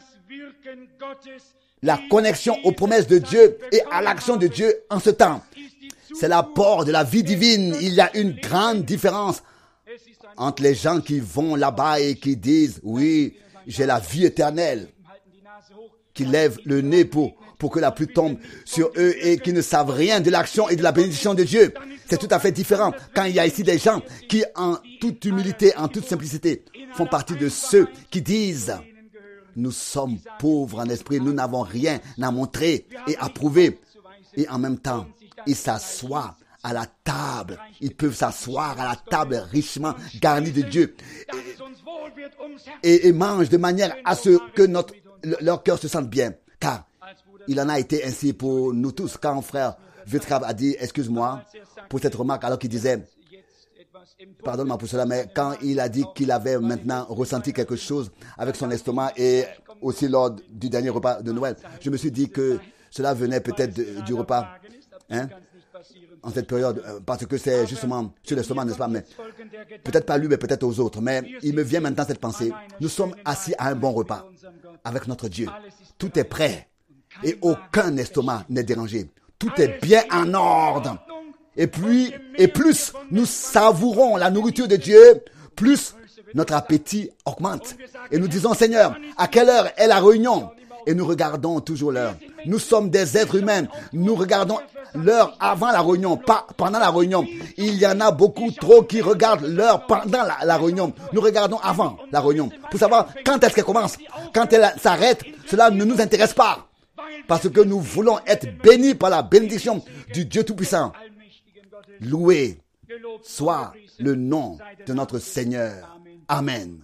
la connexion aux promesses de Dieu et à l'action de Dieu en ce temps. C'est l'apport de la vie divine. Il y a une grande différence entre les gens qui vont là-bas et qui disent « Oui, j'ai la vie éternelle », qui lèvent le nez pour, pour que la pluie tombe sur eux et qui ne savent rien de l'action et de la bénédiction de Dieu. C'est tout à fait différent quand il y a ici des gens qui, en toute humilité, en toute simplicité, font partie de ceux qui disent « Nous sommes pauvres en esprit, nous n'avons rien à montrer et à prouver. » Et en même temps, ils s'assoient à la table. Ils peuvent s'asseoir à la table richement garnie de Dieu et, et, et mangent de manière à ce que notre, leur cœur se sente bien. Car il en a été ainsi pour nous tous. Quand frère Vitrab a dit, excuse-moi pour cette remarque, alors qu'il disait, pardonne-moi pour cela, mais quand il a dit qu'il avait maintenant ressenti quelque chose avec son estomac et aussi lors du dernier repas de Noël, je me suis dit que cela venait peut-être de, du repas, hein, en cette période, parce que c'est justement sur l'estomac, n'est-ce pas, mais peut-être pas lui, mais peut-être aux autres. Mais il me vient maintenant cette pensée. Nous sommes assis à un bon repas avec notre Dieu. Tout est prêt et aucun estomac n'est dérangé. Tout est bien en ordre. Et puis, et plus nous savourons la nourriture de Dieu, plus notre appétit augmente. Et nous disons, Seigneur, à quelle heure est la réunion? et nous regardons toujours l'heure. Nous sommes des êtres humains. Nous regardons l'heure avant la réunion, pas pendant la réunion. Il y en a beaucoup trop qui regardent l'heure pendant la, la réunion. Nous regardons avant la réunion pour savoir quand est-ce qu'elle commence. Quand elle s'arrête, cela ne nous intéresse pas. Parce que nous voulons être bénis par la bénédiction du Dieu Tout-Puissant. Loué soit le nom de notre Seigneur. Amen.